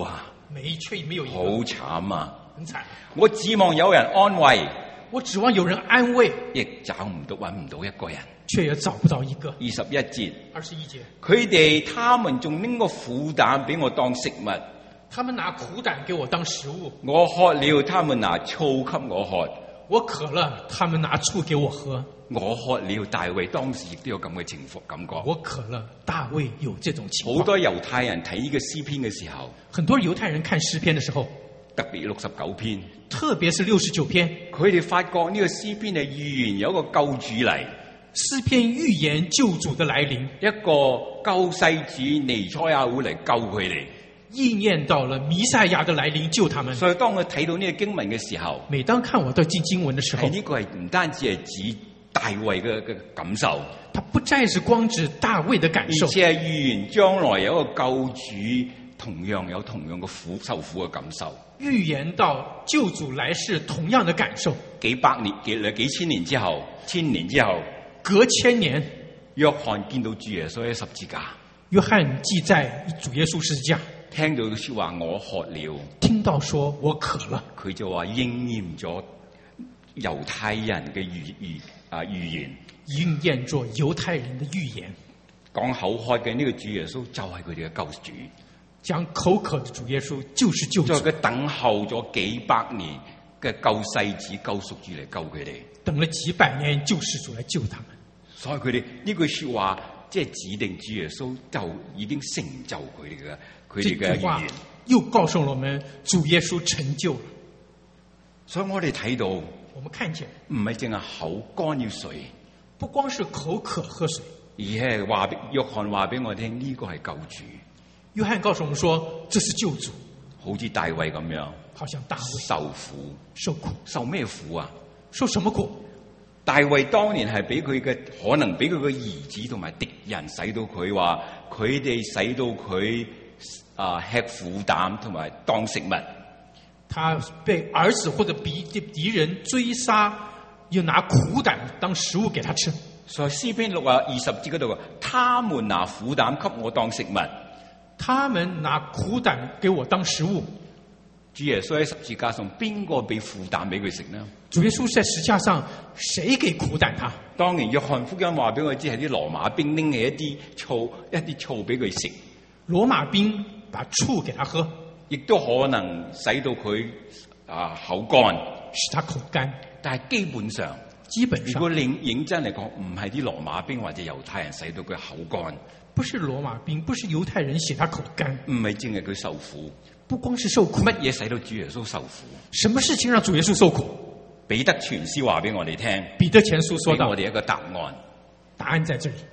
[SPEAKER 3] 沒卻沒有一個。
[SPEAKER 1] 好慘啊！
[SPEAKER 3] 很慘。
[SPEAKER 1] 我指望有人安慰，
[SPEAKER 3] 我指望有人安慰，
[SPEAKER 1] 亦找唔到，揾唔到一個人，
[SPEAKER 3] 卻也找不到一個。
[SPEAKER 1] 二十一節，
[SPEAKER 3] 二十一節，
[SPEAKER 1] 佢哋他們仲拎個苦膽俾我當食物，
[SPEAKER 3] 他們拿苦膽給我當食物。
[SPEAKER 1] 我渴了，他們拿醋給我喝。
[SPEAKER 3] 我渴了，他們拿醋給我喝。
[SPEAKER 1] 我渴了，大衛當時亦都有咁嘅情況感覺。
[SPEAKER 3] 我渴了，大衛有這種情況。
[SPEAKER 1] 好多猶太人睇呢個詩篇嘅時候，
[SPEAKER 3] 很多猶太人看詩篇嘅時候，
[SPEAKER 1] 特別六十九篇，
[SPEAKER 3] 特別是六十九篇，
[SPEAKER 1] 佢哋發覺呢個詩篇係預言有一個救主嚟。
[SPEAKER 3] 詩篇預言救主的來臨，
[SPEAKER 1] 一個救世主彌賽亞會嚟救佢哋。
[SPEAKER 3] 意念到了彌賽亞的來臨救他們。
[SPEAKER 1] 所以當我睇到呢個經文嘅時候，
[SPEAKER 3] 每當看我到經經文的時候，
[SPEAKER 1] 呢個係唔單止係指大衛嘅嘅感受，
[SPEAKER 3] 它不再是光指大衛的感受，
[SPEAKER 1] 而且係預言將來有一個救主同樣有同樣嘅苦受苦嘅感受。
[SPEAKER 3] 預言到救主來世同樣的感受。
[SPEAKER 1] 幾百年幾幾千年之後，千年之後，
[SPEAKER 3] 隔千年，
[SPEAKER 1] 約翰見到主耶穌喺十字架，
[SPEAKER 3] 約翰記載主耶穌十字架，
[SPEAKER 1] 聽到說話我渴了，
[SPEAKER 3] 聽到說我渴了，
[SPEAKER 1] 佢就話應驗咗猶太人嘅預預啊預言，
[SPEAKER 3] 應驗咗猶太人的預言。
[SPEAKER 1] 講口渴嘅呢個主耶穌就係佢哋嘅救主，
[SPEAKER 3] 講口渴的主耶穌就是救主。
[SPEAKER 1] 在佢等候咗幾百年嘅救世主、救贖主嚟救佢哋，
[SPEAKER 3] 等了幾百年救世主來救他們。
[SPEAKER 1] 所以佢哋呢句說話，即係指定主耶穌就已經成就佢哋嘅佢哋嘅預言。
[SPEAKER 3] 又告訴我們主耶穌成就了。
[SPEAKER 1] 所以我哋睇到，
[SPEAKER 3] 我們看見
[SPEAKER 1] 唔係淨係口乾要水，
[SPEAKER 3] 不光是口渴喝水，
[SPEAKER 1] 而係話約翰話俾我聽呢個係救主。
[SPEAKER 3] 約翰告訴我們說這是救主，
[SPEAKER 1] 好似大衛咁樣，
[SPEAKER 3] 好像大衛
[SPEAKER 1] 受苦，
[SPEAKER 3] 受苦，
[SPEAKER 1] 受咩苦啊？
[SPEAKER 3] 受什麼苦？
[SPEAKER 1] 大衛當年係俾佢嘅可能俾佢嘅兒子同埋敵人使到佢話，佢哋使到佢啊吃苦膽同埋當食物。
[SPEAKER 3] 他被兒子或者敵敵人追殺，又拿苦膽當食物給他吃。
[SPEAKER 1] 所以詩篇六啊二十節嗰度話，他們拿苦膽給我當食物，
[SPEAKER 3] 他們拿苦膽給我當食物。
[SPEAKER 1] 主耶穌喺十字架上，邊個俾苦膽俾佢食呢？
[SPEAKER 3] 主耶穌在十字架上，誰給苦膽他？
[SPEAKER 1] 當然約翰福音話俾我知係啲羅馬兵拎起一啲醋，一啲醋俾佢食。
[SPEAKER 3] 羅馬兵把醋給他喝，
[SPEAKER 1] 亦都可能使到佢啊口乾，
[SPEAKER 3] 使他口乾。
[SPEAKER 1] 但係基本上，
[SPEAKER 3] 基本上，
[SPEAKER 1] 如果認認真嚟講，唔係啲羅馬兵或者猶太人使到佢口乾，
[SPEAKER 3] 不是羅馬兵，不是猶太人使他口乾，
[SPEAKER 1] 唔係淨係佢受苦。
[SPEAKER 3] 不光是受苦，
[SPEAKER 1] 乜嘢使到主耶穌受苦？
[SPEAKER 3] 什麼事情讓主耶穌受苦？
[SPEAKER 1] 彼得全書話俾我哋聽，
[SPEAKER 3] 彼得前書說到，
[SPEAKER 1] 我哋一個答案，
[SPEAKER 3] 答案在這裡。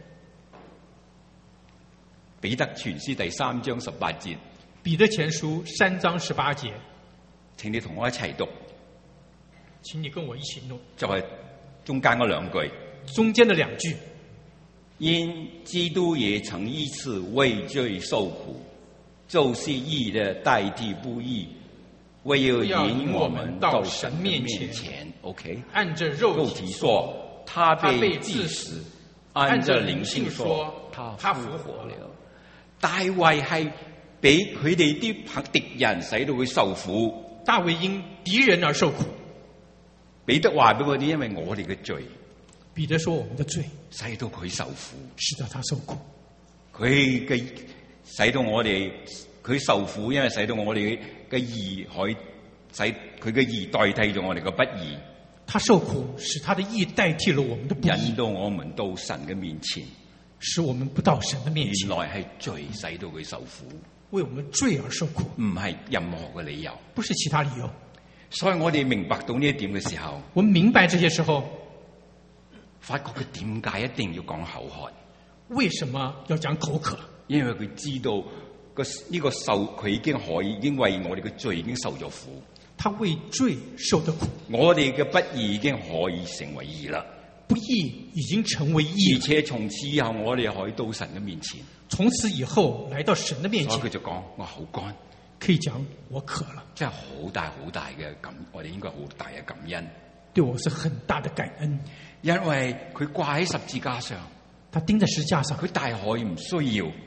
[SPEAKER 1] 彼得全書第三章十八節，
[SPEAKER 3] 彼得前書三章十八節，
[SPEAKER 1] 請你同我一齊讀，
[SPEAKER 3] 請你跟我一起讀，
[SPEAKER 1] 就係中間嗰兩句，
[SPEAKER 3] 中間的兩句，
[SPEAKER 1] 因基督也曾一次為罪受苦，就是義的代替不義，為要引我們到神面前。OK，
[SPEAKER 3] 按着肉體
[SPEAKER 1] 說，他被治死；按着靈性
[SPEAKER 3] 說，
[SPEAKER 1] 說，
[SPEAKER 3] 他復活了。
[SPEAKER 1] 大衛係俾佢哋啲敵人使到佢受苦，
[SPEAKER 3] 大衛因敵人而受苦。
[SPEAKER 1] 彼得話俾我哋，因為我哋嘅罪，
[SPEAKER 3] 彼得說我們的罪
[SPEAKER 1] 使到佢受苦，
[SPEAKER 3] 使到他受苦。
[SPEAKER 1] 佢嘅使到我哋佢受苦，因為使到我哋嘅義可以使佢嘅義代替咗我哋嘅不義。
[SPEAKER 3] 他受苦，使他的義代替了我們的不義，
[SPEAKER 1] 引導我們到神嘅面前，
[SPEAKER 3] 使我們不到神的面前。
[SPEAKER 1] 原來係罪使到佢受苦，
[SPEAKER 3] 為我們罪而受苦，
[SPEAKER 1] 唔係任何嘅理由，
[SPEAKER 3] 不是其他理由。
[SPEAKER 1] 所以我哋明白到呢一點嘅時候，
[SPEAKER 3] 我們明白這些時候，
[SPEAKER 1] 發覺佢點解一定要講口渴？
[SPEAKER 3] 為什麼要講口渴？
[SPEAKER 1] 因為佢知道個呢個受佢已經可以，已經為我哋嘅罪已經受咗苦。
[SPEAKER 3] 他為罪受的苦，
[SPEAKER 1] 我哋嘅不義已經可以成為義啦。
[SPEAKER 3] 不義已經成為義，
[SPEAKER 1] 而且從此以後我哋可以到神嘅面前。
[SPEAKER 3] 從此以後來到神的面前，
[SPEAKER 1] 所以佢就講我口乾，
[SPEAKER 3] 可以講我渴了，
[SPEAKER 1] 真係好大好大嘅感，我哋應該好大嘅感恩。
[SPEAKER 3] 對我是很大的感恩，
[SPEAKER 1] 因為佢掛喺十字架上，
[SPEAKER 3] 他釘在十字架上，
[SPEAKER 1] 佢大可以唔需要，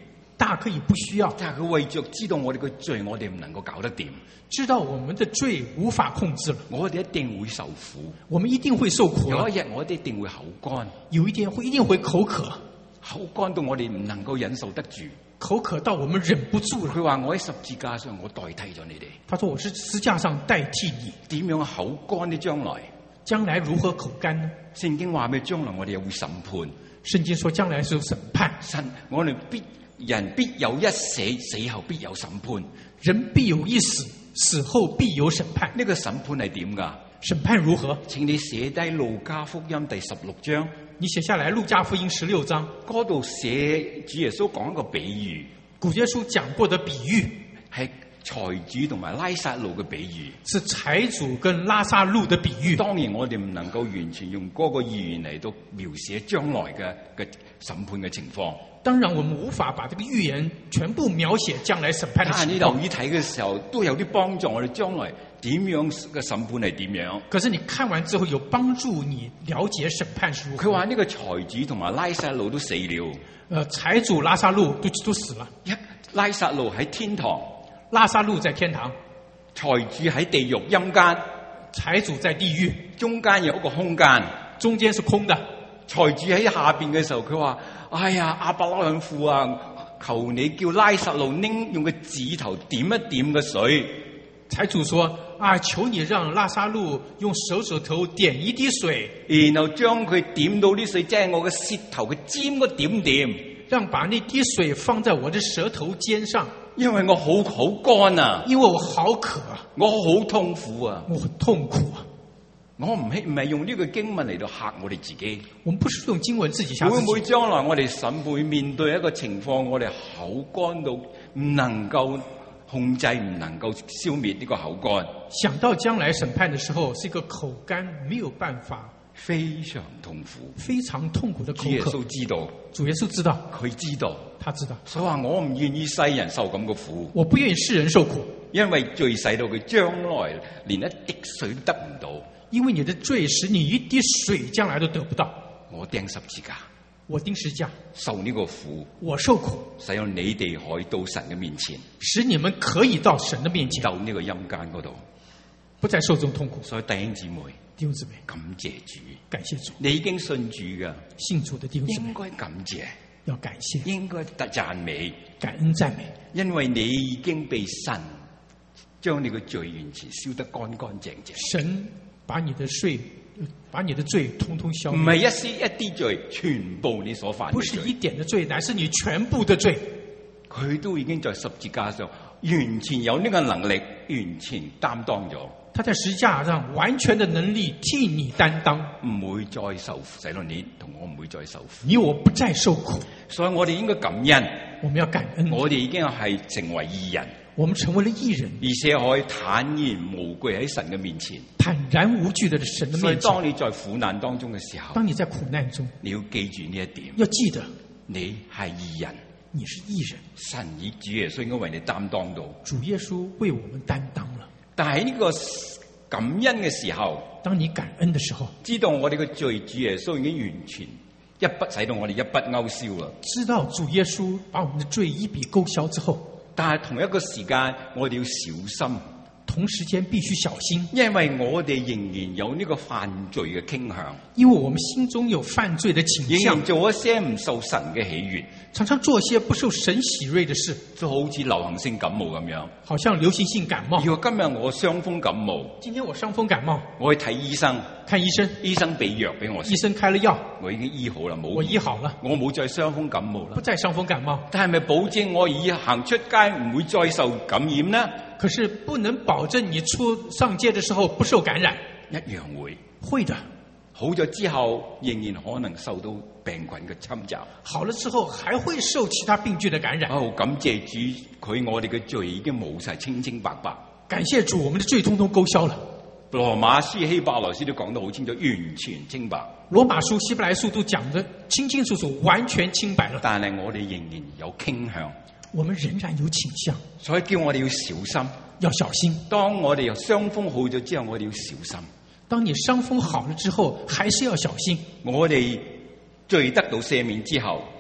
[SPEAKER 3] 大可以不需要，
[SPEAKER 1] 但係佢為着知道我哋嘅罪，我哋唔能夠搞得掂，
[SPEAKER 3] 知道我們的罪無法控制了，
[SPEAKER 1] 我哋一定會受苦，
[SPEAKER 3] 我們一定會受苦。
[SPEAKER 1] 有一日我哋一定會口乾，
[SPEAKER 3] 有一天會一定會口渴，
[SPEAKER 1] 口乾到我哋唔能夠忍受得住，
[SPEAKER 3] 口渴到我們忍不住了。
[SPEAKER 1] 佢話我喺十字架上，我代替咗你哋。
[SPEAKER 3] 他說我是十字架上代替你。
[SPEAKER 1] 點樣口乾呢？將來
[SPEAKER 3] 將來如何口乾呢？
[SPEAKER 1] 聖經話咩？將來我哋又會審判。
[SPEAKER 3] 聖經說將來是有審判，
[SPEAKER 1] 神我哋必人必有一死，死後必有審判。
[SPEAKER 3] 人必有一死，死後必有審判。
[SPEAKER 1] 呢個審判係點噶？
[SPEAKER 3] 審判如何？
[SPEAKER 1] 請你寫低路加福音第十六章。
[SPEAKER 3] 你寫下來路加福音十六章，
[SPEAKER 1] 嗰度寫主耶穌講一個比喻，
[SPEAKER 3] 主耶穌講過的比喻
[SPEAKER 1] 係財主同埋拉撒路嘅比喻，
[SPEAKER 3] 是財主跟拉撒路的比喻。
[SPEAKER 1] 當然我哋唔能夠完全用嗰個語言嚟到描寫將來嘅嘅審判嘅情況。
[SPEAKER 3] 當然我們無法把這個預言全部描寫將來審判的情況。但係你留意睇嘅時候都有啲幫助，我哋將來點樣嘅審判係點樣。 可是你看完之後有幫助你了解審判是如何。
[SPEAKER 1] 佢話呢個財主同埋拉撒路都死了。
[SPEAKER 3] 呃，財主拉撒路都都死了。
[SPEAKER 1] 一拉撒路喺天堂，
[SPEAKER 3] 拉撒路在天堂，
[SPEAKER 1] 財主喺地獄陰間，
[SPEAKER 3] 財主在地獄，
[SPEAKER 1] 中間有一個空間，
[SPEAKER 3] 中間是空的。
[SPEAKER 1] 財主喺下邊嘅時候，佢話：哎呀，亞伯拉罕父啊，求你叫拉撒路拎用個指頭點一點嘅水。
[SPEAKER 3] 財主說：啊，求你讓拉撒路用手指頭點一滴水，
[SPEAKER 1] 然後將佢點到啲水，即係我嘅舌頭嘅尖個點點，
[SPEAKER 3] 讓把那滴水放在我的舌頭尖上。
[SPEAKER 1] 因為我好好乾啊，
[SPEAKER 3] 因為我好渴啊，
[SPEAKER 1] 我好痛苦啊，
[SPEAKER 3] 我很痛苦啊。
[SPEAKER 1] 我唔係唔係用呢個經文嚟到嚇我哋自己。
[SPEAKER 3] 我們不是用經文自己嚇自己。
[SPEAKER 1] 會唔會將來我哋審會面對一個情況，我哋口乾到唔能夠控制，唔能夠消滅呢個口乾？
[SPEAKER 3] 想到將來審判的時候，是一個口乾，沒有辦法，
[SPEAKER 1] 非常痛苦，
[SPEAKER 3] 非常痛苦的口渴。
[SPEAKER 1] 主耶穌知道，
[SPEAKER 3] 主耶穌知道，
[SPEAKER 1] 佢知道，
[SPEAKER 3] 他知道。
[SPEAKER 1] 所以話我唔願意世人受咁個苦，
[SPEAKER 3] 我不願意世人受苦，
[SPEAKER 1] 因為罪使到佢將來連一滴水都得唔到。
[SPEAKER 3] 因為你的罪使你一滴水將來都得不到。
[SPEAKER 1] 我釘十字架，
[SPEAKER 3] 我釘十字架，
[SPEAKER 1] 受呢個苦，
[SPEAKER 3] 我受苦，
[SPEAKER 1] 使到你哋可以到神嘅面前，
[SPEAKER 3] 使你們可以到神的面前，
[SPEAKER 1] 到呢個陰間嗰度，
[SPEAKER 3] 不再受這種痛苦。
[SPEAKER 1] 所以弟兄姊妹，
[SPEAKER 3] 弟兄姊妹，
[SPEAKER 1] 感謝主，
[SPEAKER 3] 感謝主。
[SPEAKER 1] 你已經信主噶，
[SPEAKER 3] 信主的弟兄姊妹
[SPEAKER 1] 應該感謝，
[SPEAKER 3] 要感謝，
[SPEAKER 1] 應該得讚美，
[SPEAKER 3] 感恩讚美，
[SPEAKER 1] 因為你已經被神將你嘅罪完全燒得乾乾淨淨。
[SPEAKER 3] 神把你的罪，把你的罪通通消滅。
[SPEAKER 1] 唔係一絲一啲罪，全部你所犯的罪。
[SPEAKER 3] 不是一點的罪，乃是你全部的罪。
[SPEAKER 1] 佢都已經在十字架上完全有呢個能力，完全擔當咗。
[SPEAKER 3] 他在十字架上完全的能力替你擔當，
[SPEAKER 1] 唔會再受苦，使到你同我唔會再受苦。
[SPEAKER 3] 你我不再受苦，
[SPEAKER 1] 所以我哋應該感恩。
[SPEAKER 3] 我們要感恩。
[SPEAKER 1] 我哋已經係成為義人。
[SPEAKER 3] 我們成為了義人，
[SPEAKER 1] 而且可以坦然無懼喺神嘅面前，
[SPEAKER 3] 坦然無懼的神的面前。
[SPEAKER 1] 所以當你在苦難當中嘅時候，
[SPEAKER 3] 當你在苦難中，
[SPEAKER 1] 你要記住呢一點，
[SPEAKER 3] 要記得
[SPEAKER 1] 你係義人，
[SPEAKER 3] 你是義人。
[SPEAKER 1] 神以主耶穌應該為你擔當到，
[SPEAKER 3] 主耶穌為我們擔當了。
[SPEAKER 1] 但係呢個感恩嘅時候，
[SPEAKER 3] 當你感恩的時候，
[SPEAKER 1] 知道我哋嘅罪，主耶穌已經完全一筆使到我哋一筆勾銷啦。
[SPEAKER 3] 知道主耶穌把我們的罪一筆勾銷之後。
[SPEAKER 1] 但係同一個時間，我哋要小心。
[SPEAKER 3] 同時間必須小心，
[SPEAKER 1] 因為我哋仍然有呢個犯罪嘅傾向。
[SPEAKER 3] 因為我們心中有犯罪的傾向，
[SPEAKER 1] 仍然做一些唔受神嘅喜悅，
[SPEAKER 3] 常常做一些不受神喜悅的事，
[SPEAKER 1] 就好似流行性感冒咁樣。
[SPEAKER 3] 好像流行性感冒。
[SPEAKER 1] 如果今日我傷風感冒，
[SPEAKER 3] 今天我傷風感冒，
[SPEAKER 1] 我去睇醫生，
[SPEAKER 3] 看醫生，
[SPEAKER 1] 醫生俾藥俾我食，
[SPEAKER 3] 醫生開了藥，
[SPEAKER 1] 我已經醫好啦，冇
[SPEAKER 3] 我醫好了，
[SPEAKER 1] 我冇再傷風感冒啦，
[SPEAKER 3] 不再傷風感冒。
[SPEAKER 1] 但係咪保證我以行出街唔會再受感染呢？
[SPEAKER 3] 可是不能保證你出上街的時候不受感染。
[SPEAKER 1] 一樣會，
[SPEAKER 3] 會的。
[SPEAKER 1] 好咗之後，仍然可能受到病菌嘅侵襲。
[SPEAKER 3] 好了之後，還會受其他病菌的感染。
[SPEAKER 1] 哦，感謝主，佢我哋嘅罪已經冇晒，清清白白。
[SPEAKER 3] 感謝主，我們的罪通通勾銷了。
[SPEAKER 1] 羅馬書、希伯來書都講得好清楚，完全清白。
[SPEAKER 3] 羅馬書、希伯來書都講得清清楚楚，完全清白了。
[SPEAKER 1] 但係我哋仍然有傾向。
[SPEAKER 3] 我們仍然有傾向，
[SPEAKER 1] 所以叫我哋要小心，
[SPEAKER 3] 要小心。
[SPEAKER 1] 當我哋由傷風好咗之後，我哋要小心。
[SPEAKER 3] 當你傷風好了之後，還是要小心。
[SPEAKER 1] 我哋罪得到赦免之後，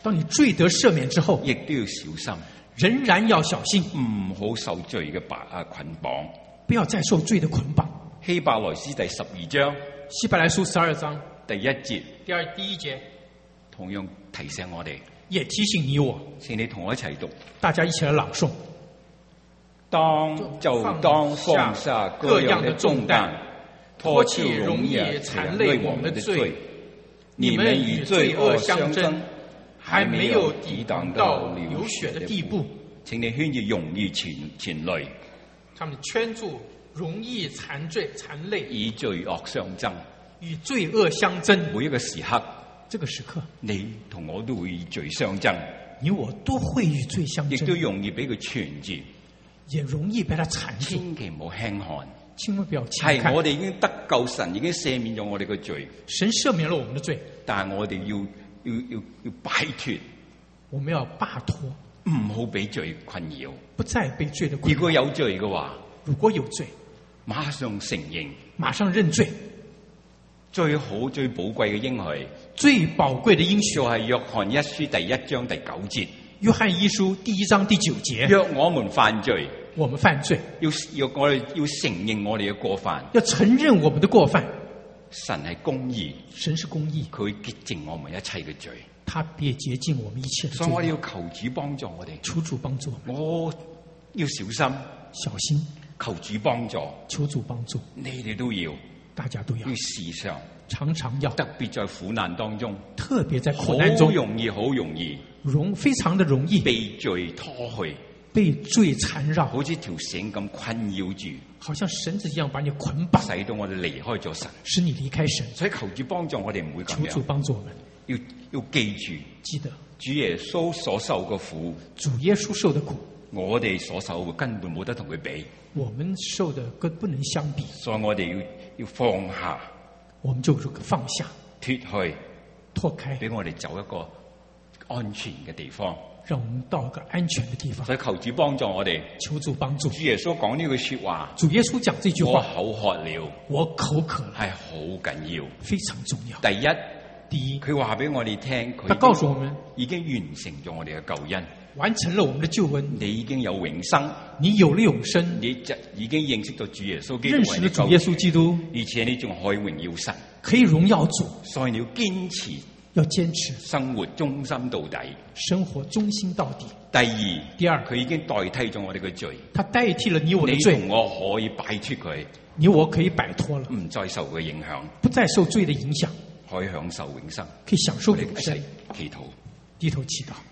[SPEAKER 3] 當你罪得赦免之後，
[SPEAKER 1] 亦都要小心，
[SPEAKER 3] 仍然要小心，
[SPEAKER 1] 唔好受罪嘅綁啊捆綁，
[SPEAKER 3] 不要再受罪的捆綁。
[SPEAKER 1] 希伯來書第十二章，
[SPEAKER 3] 希伯來書十二章
[SPEAKER 1] 第一節，
[SPEAKER 3] 第二第一節，
[SPEAKER 1] 同樣提醒我哋，
[SPEAKER 3] 也提醒你我，
[SPEAKER 1] 請你同我一齊讀，
[SPEAKER 3] 大家一起來朗誦。
[SPEAKER 1] 當就當放下各樣的重擔，脫去容易纏累我們的罪。你們與罪惡相爭，還沒有抵擋到流血的地步。請你圈住容易纏纏累，
[SPEAKER 3] 他們圈住容易纏罪纏累，
[SPEAKER 1] 與罪惡相爭，
[SPEAKER 3] 與罪惡相爭。
[SPEAKER 1] 每一個時刻，
[SPEAKER 3] 這個時刻，
[SPEAKER 1] 你同我都會與罪相爭，
[SPEAKER 3] 你我都會與罪相爭，
[SPEAKER 1] 亦都容易俾佢纏住，
[SPEAKER 3] 也容易被他纏住。
[SPEAKER 1] 千祈唔好輕看，
[SPEAKER 3] 千萬不要輕看。
[SPEAKER 1] 係我哋已經得救，神已經赦免咗我哋嘅罪，
[SPEAKER 3] 神赦免了我們的罪，
[SPEAKER 1] 但係我哋要要要要擺脫，
[SPEAKER 3] 我們要擺脫，
[SPEAKER 1] 唔好俾罪困擾，
[SPEAKER 3] 不再被罪的困擾。
[SPEAKER 1] 如果有罪嘅話，
[SPEAKER 3] 如果有罪，
[SPEAKER 1] 馬上承認，
[SPEAKER 3] 馬上認罪。
[SPEAKER 1] 最好最寶貴嘅應許，
[SPEAKER 3] 最寶貴的應許
[SPEAKER 1] 就係約翰一書第一章第九節。
[SPEAKER 3] 約翰一書第一章第九節，
[SPEAKER 1] 若我們犯罪，
[SPEAKER 3] 我們犯罪，
[SPEAKER 1] 要要我哋要承認我哋嘅過犯，
[SPEAKER 3] 要承認我們的過犯。
[SPEAKER 1] 神係公義，
[SPEAKER 3] 神是公義，
[SPEAKER 1] 佢潔淨我們一切嘅罪，
[SPEAKER 3] 他必潔淨我們一切的罪。
[SPEAKER 1] 所以我哋要求主幫助我哋，
[SPEAKER 3] 求主幫助我們，
[SPEAKER 1] 我要小心，
[SPEAKER 3] 小心，
[SPEAKER 1] 求主幫助，
[SPEAKER 3] 求主幫助，
[SPEAKER 1] 你哋都要，
[SPEAKER 3] 大家都要，
[SPEAKER 1] 要時常
[SPEAKER 3] 常常要，
[SPEAKER 1] 特別在苦難當中，
[SPEAKER 3] 特別在苦難中，
[SPEAKER 1] 好容易，好容易，
[SPEAKER 3] 容非常的容易
[SPEAKER 1] 被罪拖去，
[SPEAKER 3] 被罪纏繞，
[SPEAKER 1] 好似條繩咁困擾住，
[SPEAKER 3] 好像繩子一樣把你捆綁，
[SPEAKER 1] 使到我哋離開咗神，
[SPEAKER 3] 使你離開神。
[SPEAKER 1] 所以求主幫助我哋唔會咁樣，
[SPEAKER 3] 求主幫助我們，
[SPEAKER 1] 要要記住，
[SPEAKER 3] 記得
[SPEAKER 1] 主耶穌所受嘅苦，
[SPEAKER 3] 主耶穌受的苦，
[SPEAKER 1] 我哋所受嘅根本冇得同佢比，
[SPEAKER 3] 我們受的跟不能相比，
[SPEAKER 1] 所以我哋要要放下，
[SPEAKER 3] 我們就放下，
[SPEAKER 1] 脫去，
[SPEAKER 3] 脫開，
[SPEAKER 1] 俾我哋走一個安全嘅地方，
[SPEAKER 3] 讓我們到一個安全的地方。
[SPEAKER 1] 所以求主幫助我哋，
[SPEAKER 3] 求主幫助。
[SPEAKER 1] 主耶穌講呢句說話，
[SPEAKER 3] 主耶穌講這句話，
[SPEAKER 1] 我口渴了，
[SPEAKER 3] 我口渴了，
[SPEAKER 1] 係好緊要，
[SPEAKER 3] 非常重要。
[SPEAKER 1] 第一，
[SPEAKER 3] 第一，
[SPEAKER 1] 佢話俾我哋聽，
[SPEAKER 3] 他告訴我們
[SPEAKER 1] 已經完成咗我哋嘅救恩，
[SPEAKER 3] 完成了我們的救恩，
[SPEAKER 1] 你已經有永生，
[SPEAKER 3] 你有了永生，
[SPEAKER 1] 你就已經認識到主耶穌基督，
[SPEAKER 3] 認識了主耶穌基督，
[SPEAKER 1] 而且你仲可以榮耀神，
[SPEAKER 3] 可以榮耀主，
[SPEAKER 1] 所以你要堅持，
[SPEAKER 3] 要堅持
[SPEAKER 1] 生活忠心到底，
[SPEAKER 3] 生活忠心到底。
[SPEAKER 1] 第二，
[SPEAKER 3] 第二，
[SPEAKER 1] 佢已經代替咗我哋嘅罪，
[SPEAKER 3] 他代替了你我的罪，
[SPEAKER 1] 你同我可以擺脫佢，
[SPEAKER 3] 你我可以擺脫了，
[SPEAKER 1] 唔再受佢影響，
[SPEAKER 3] 不再受罪的影響，
[SPEAKER 1] 可以享受永生，
[SPEAKER 3] 可以享受永生。
[SPEAKER 1] 祈禱，
[SPEAKER 3] 低頭祈禱。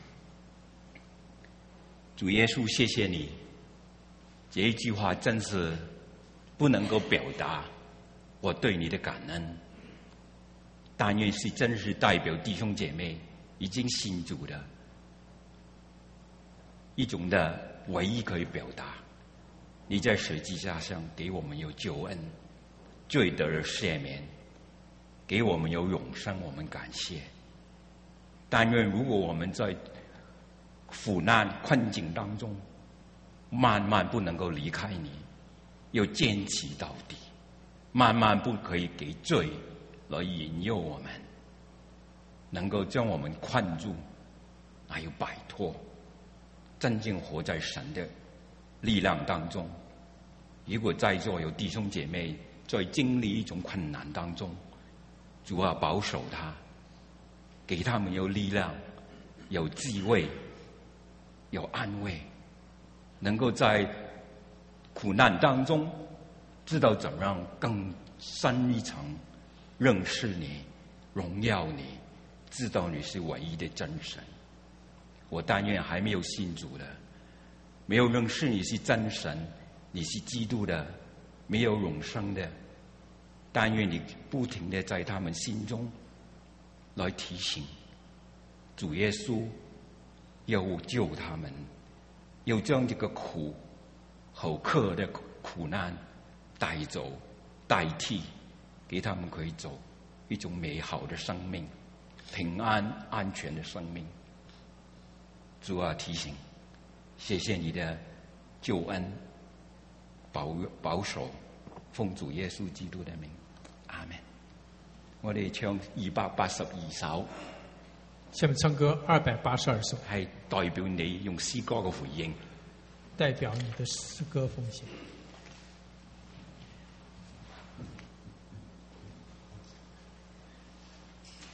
[SPEAKER 1] 主耶穌，謝謝你，這一句話真是不能夠表達我對你的感恩。但願是真是代表弟兄姐妹已經信主的一種的唯一可以表達。你在十字架上給我們有救恩，罪得了赦免，給我們有永生，我們感謝。但願如果我們在苦難困境當中，萬萬不能夠離開你，要堅持到底，萬萬不可以給罪來引誘我們，能夠將我們困住，還要擺脫，真正活在神的力量當中。如果在座有弟兄姐妹在經歷一種困難當中，主啊，保守他，給他們有力量，有智慧，有安慰，能夠在苦難當中知道怎麼樣更深一層認識你，榮耀你，知道你是唯一的真神。我但願還沒有信主的，沒有認識你是真神，你是基督的，沒有永生的，但願你不停地在他們心中來提醒主耶穌要救他們，要將這個苦好刻的苦難帶走，代替給他們可以走一種美好的生命，平安安全的生命。主啊，提醒，謝謝你的救恩，保保守，奉主耶穌基督的名，阿們。我哋唱二百八十二首。
[SPEAKER 3] 下面唱歌二百八十二首，
[SPEAKER 1] 係代表你用詩歌嘅回應，
[SPEAKER 3] 代表你的詩歌奉獻。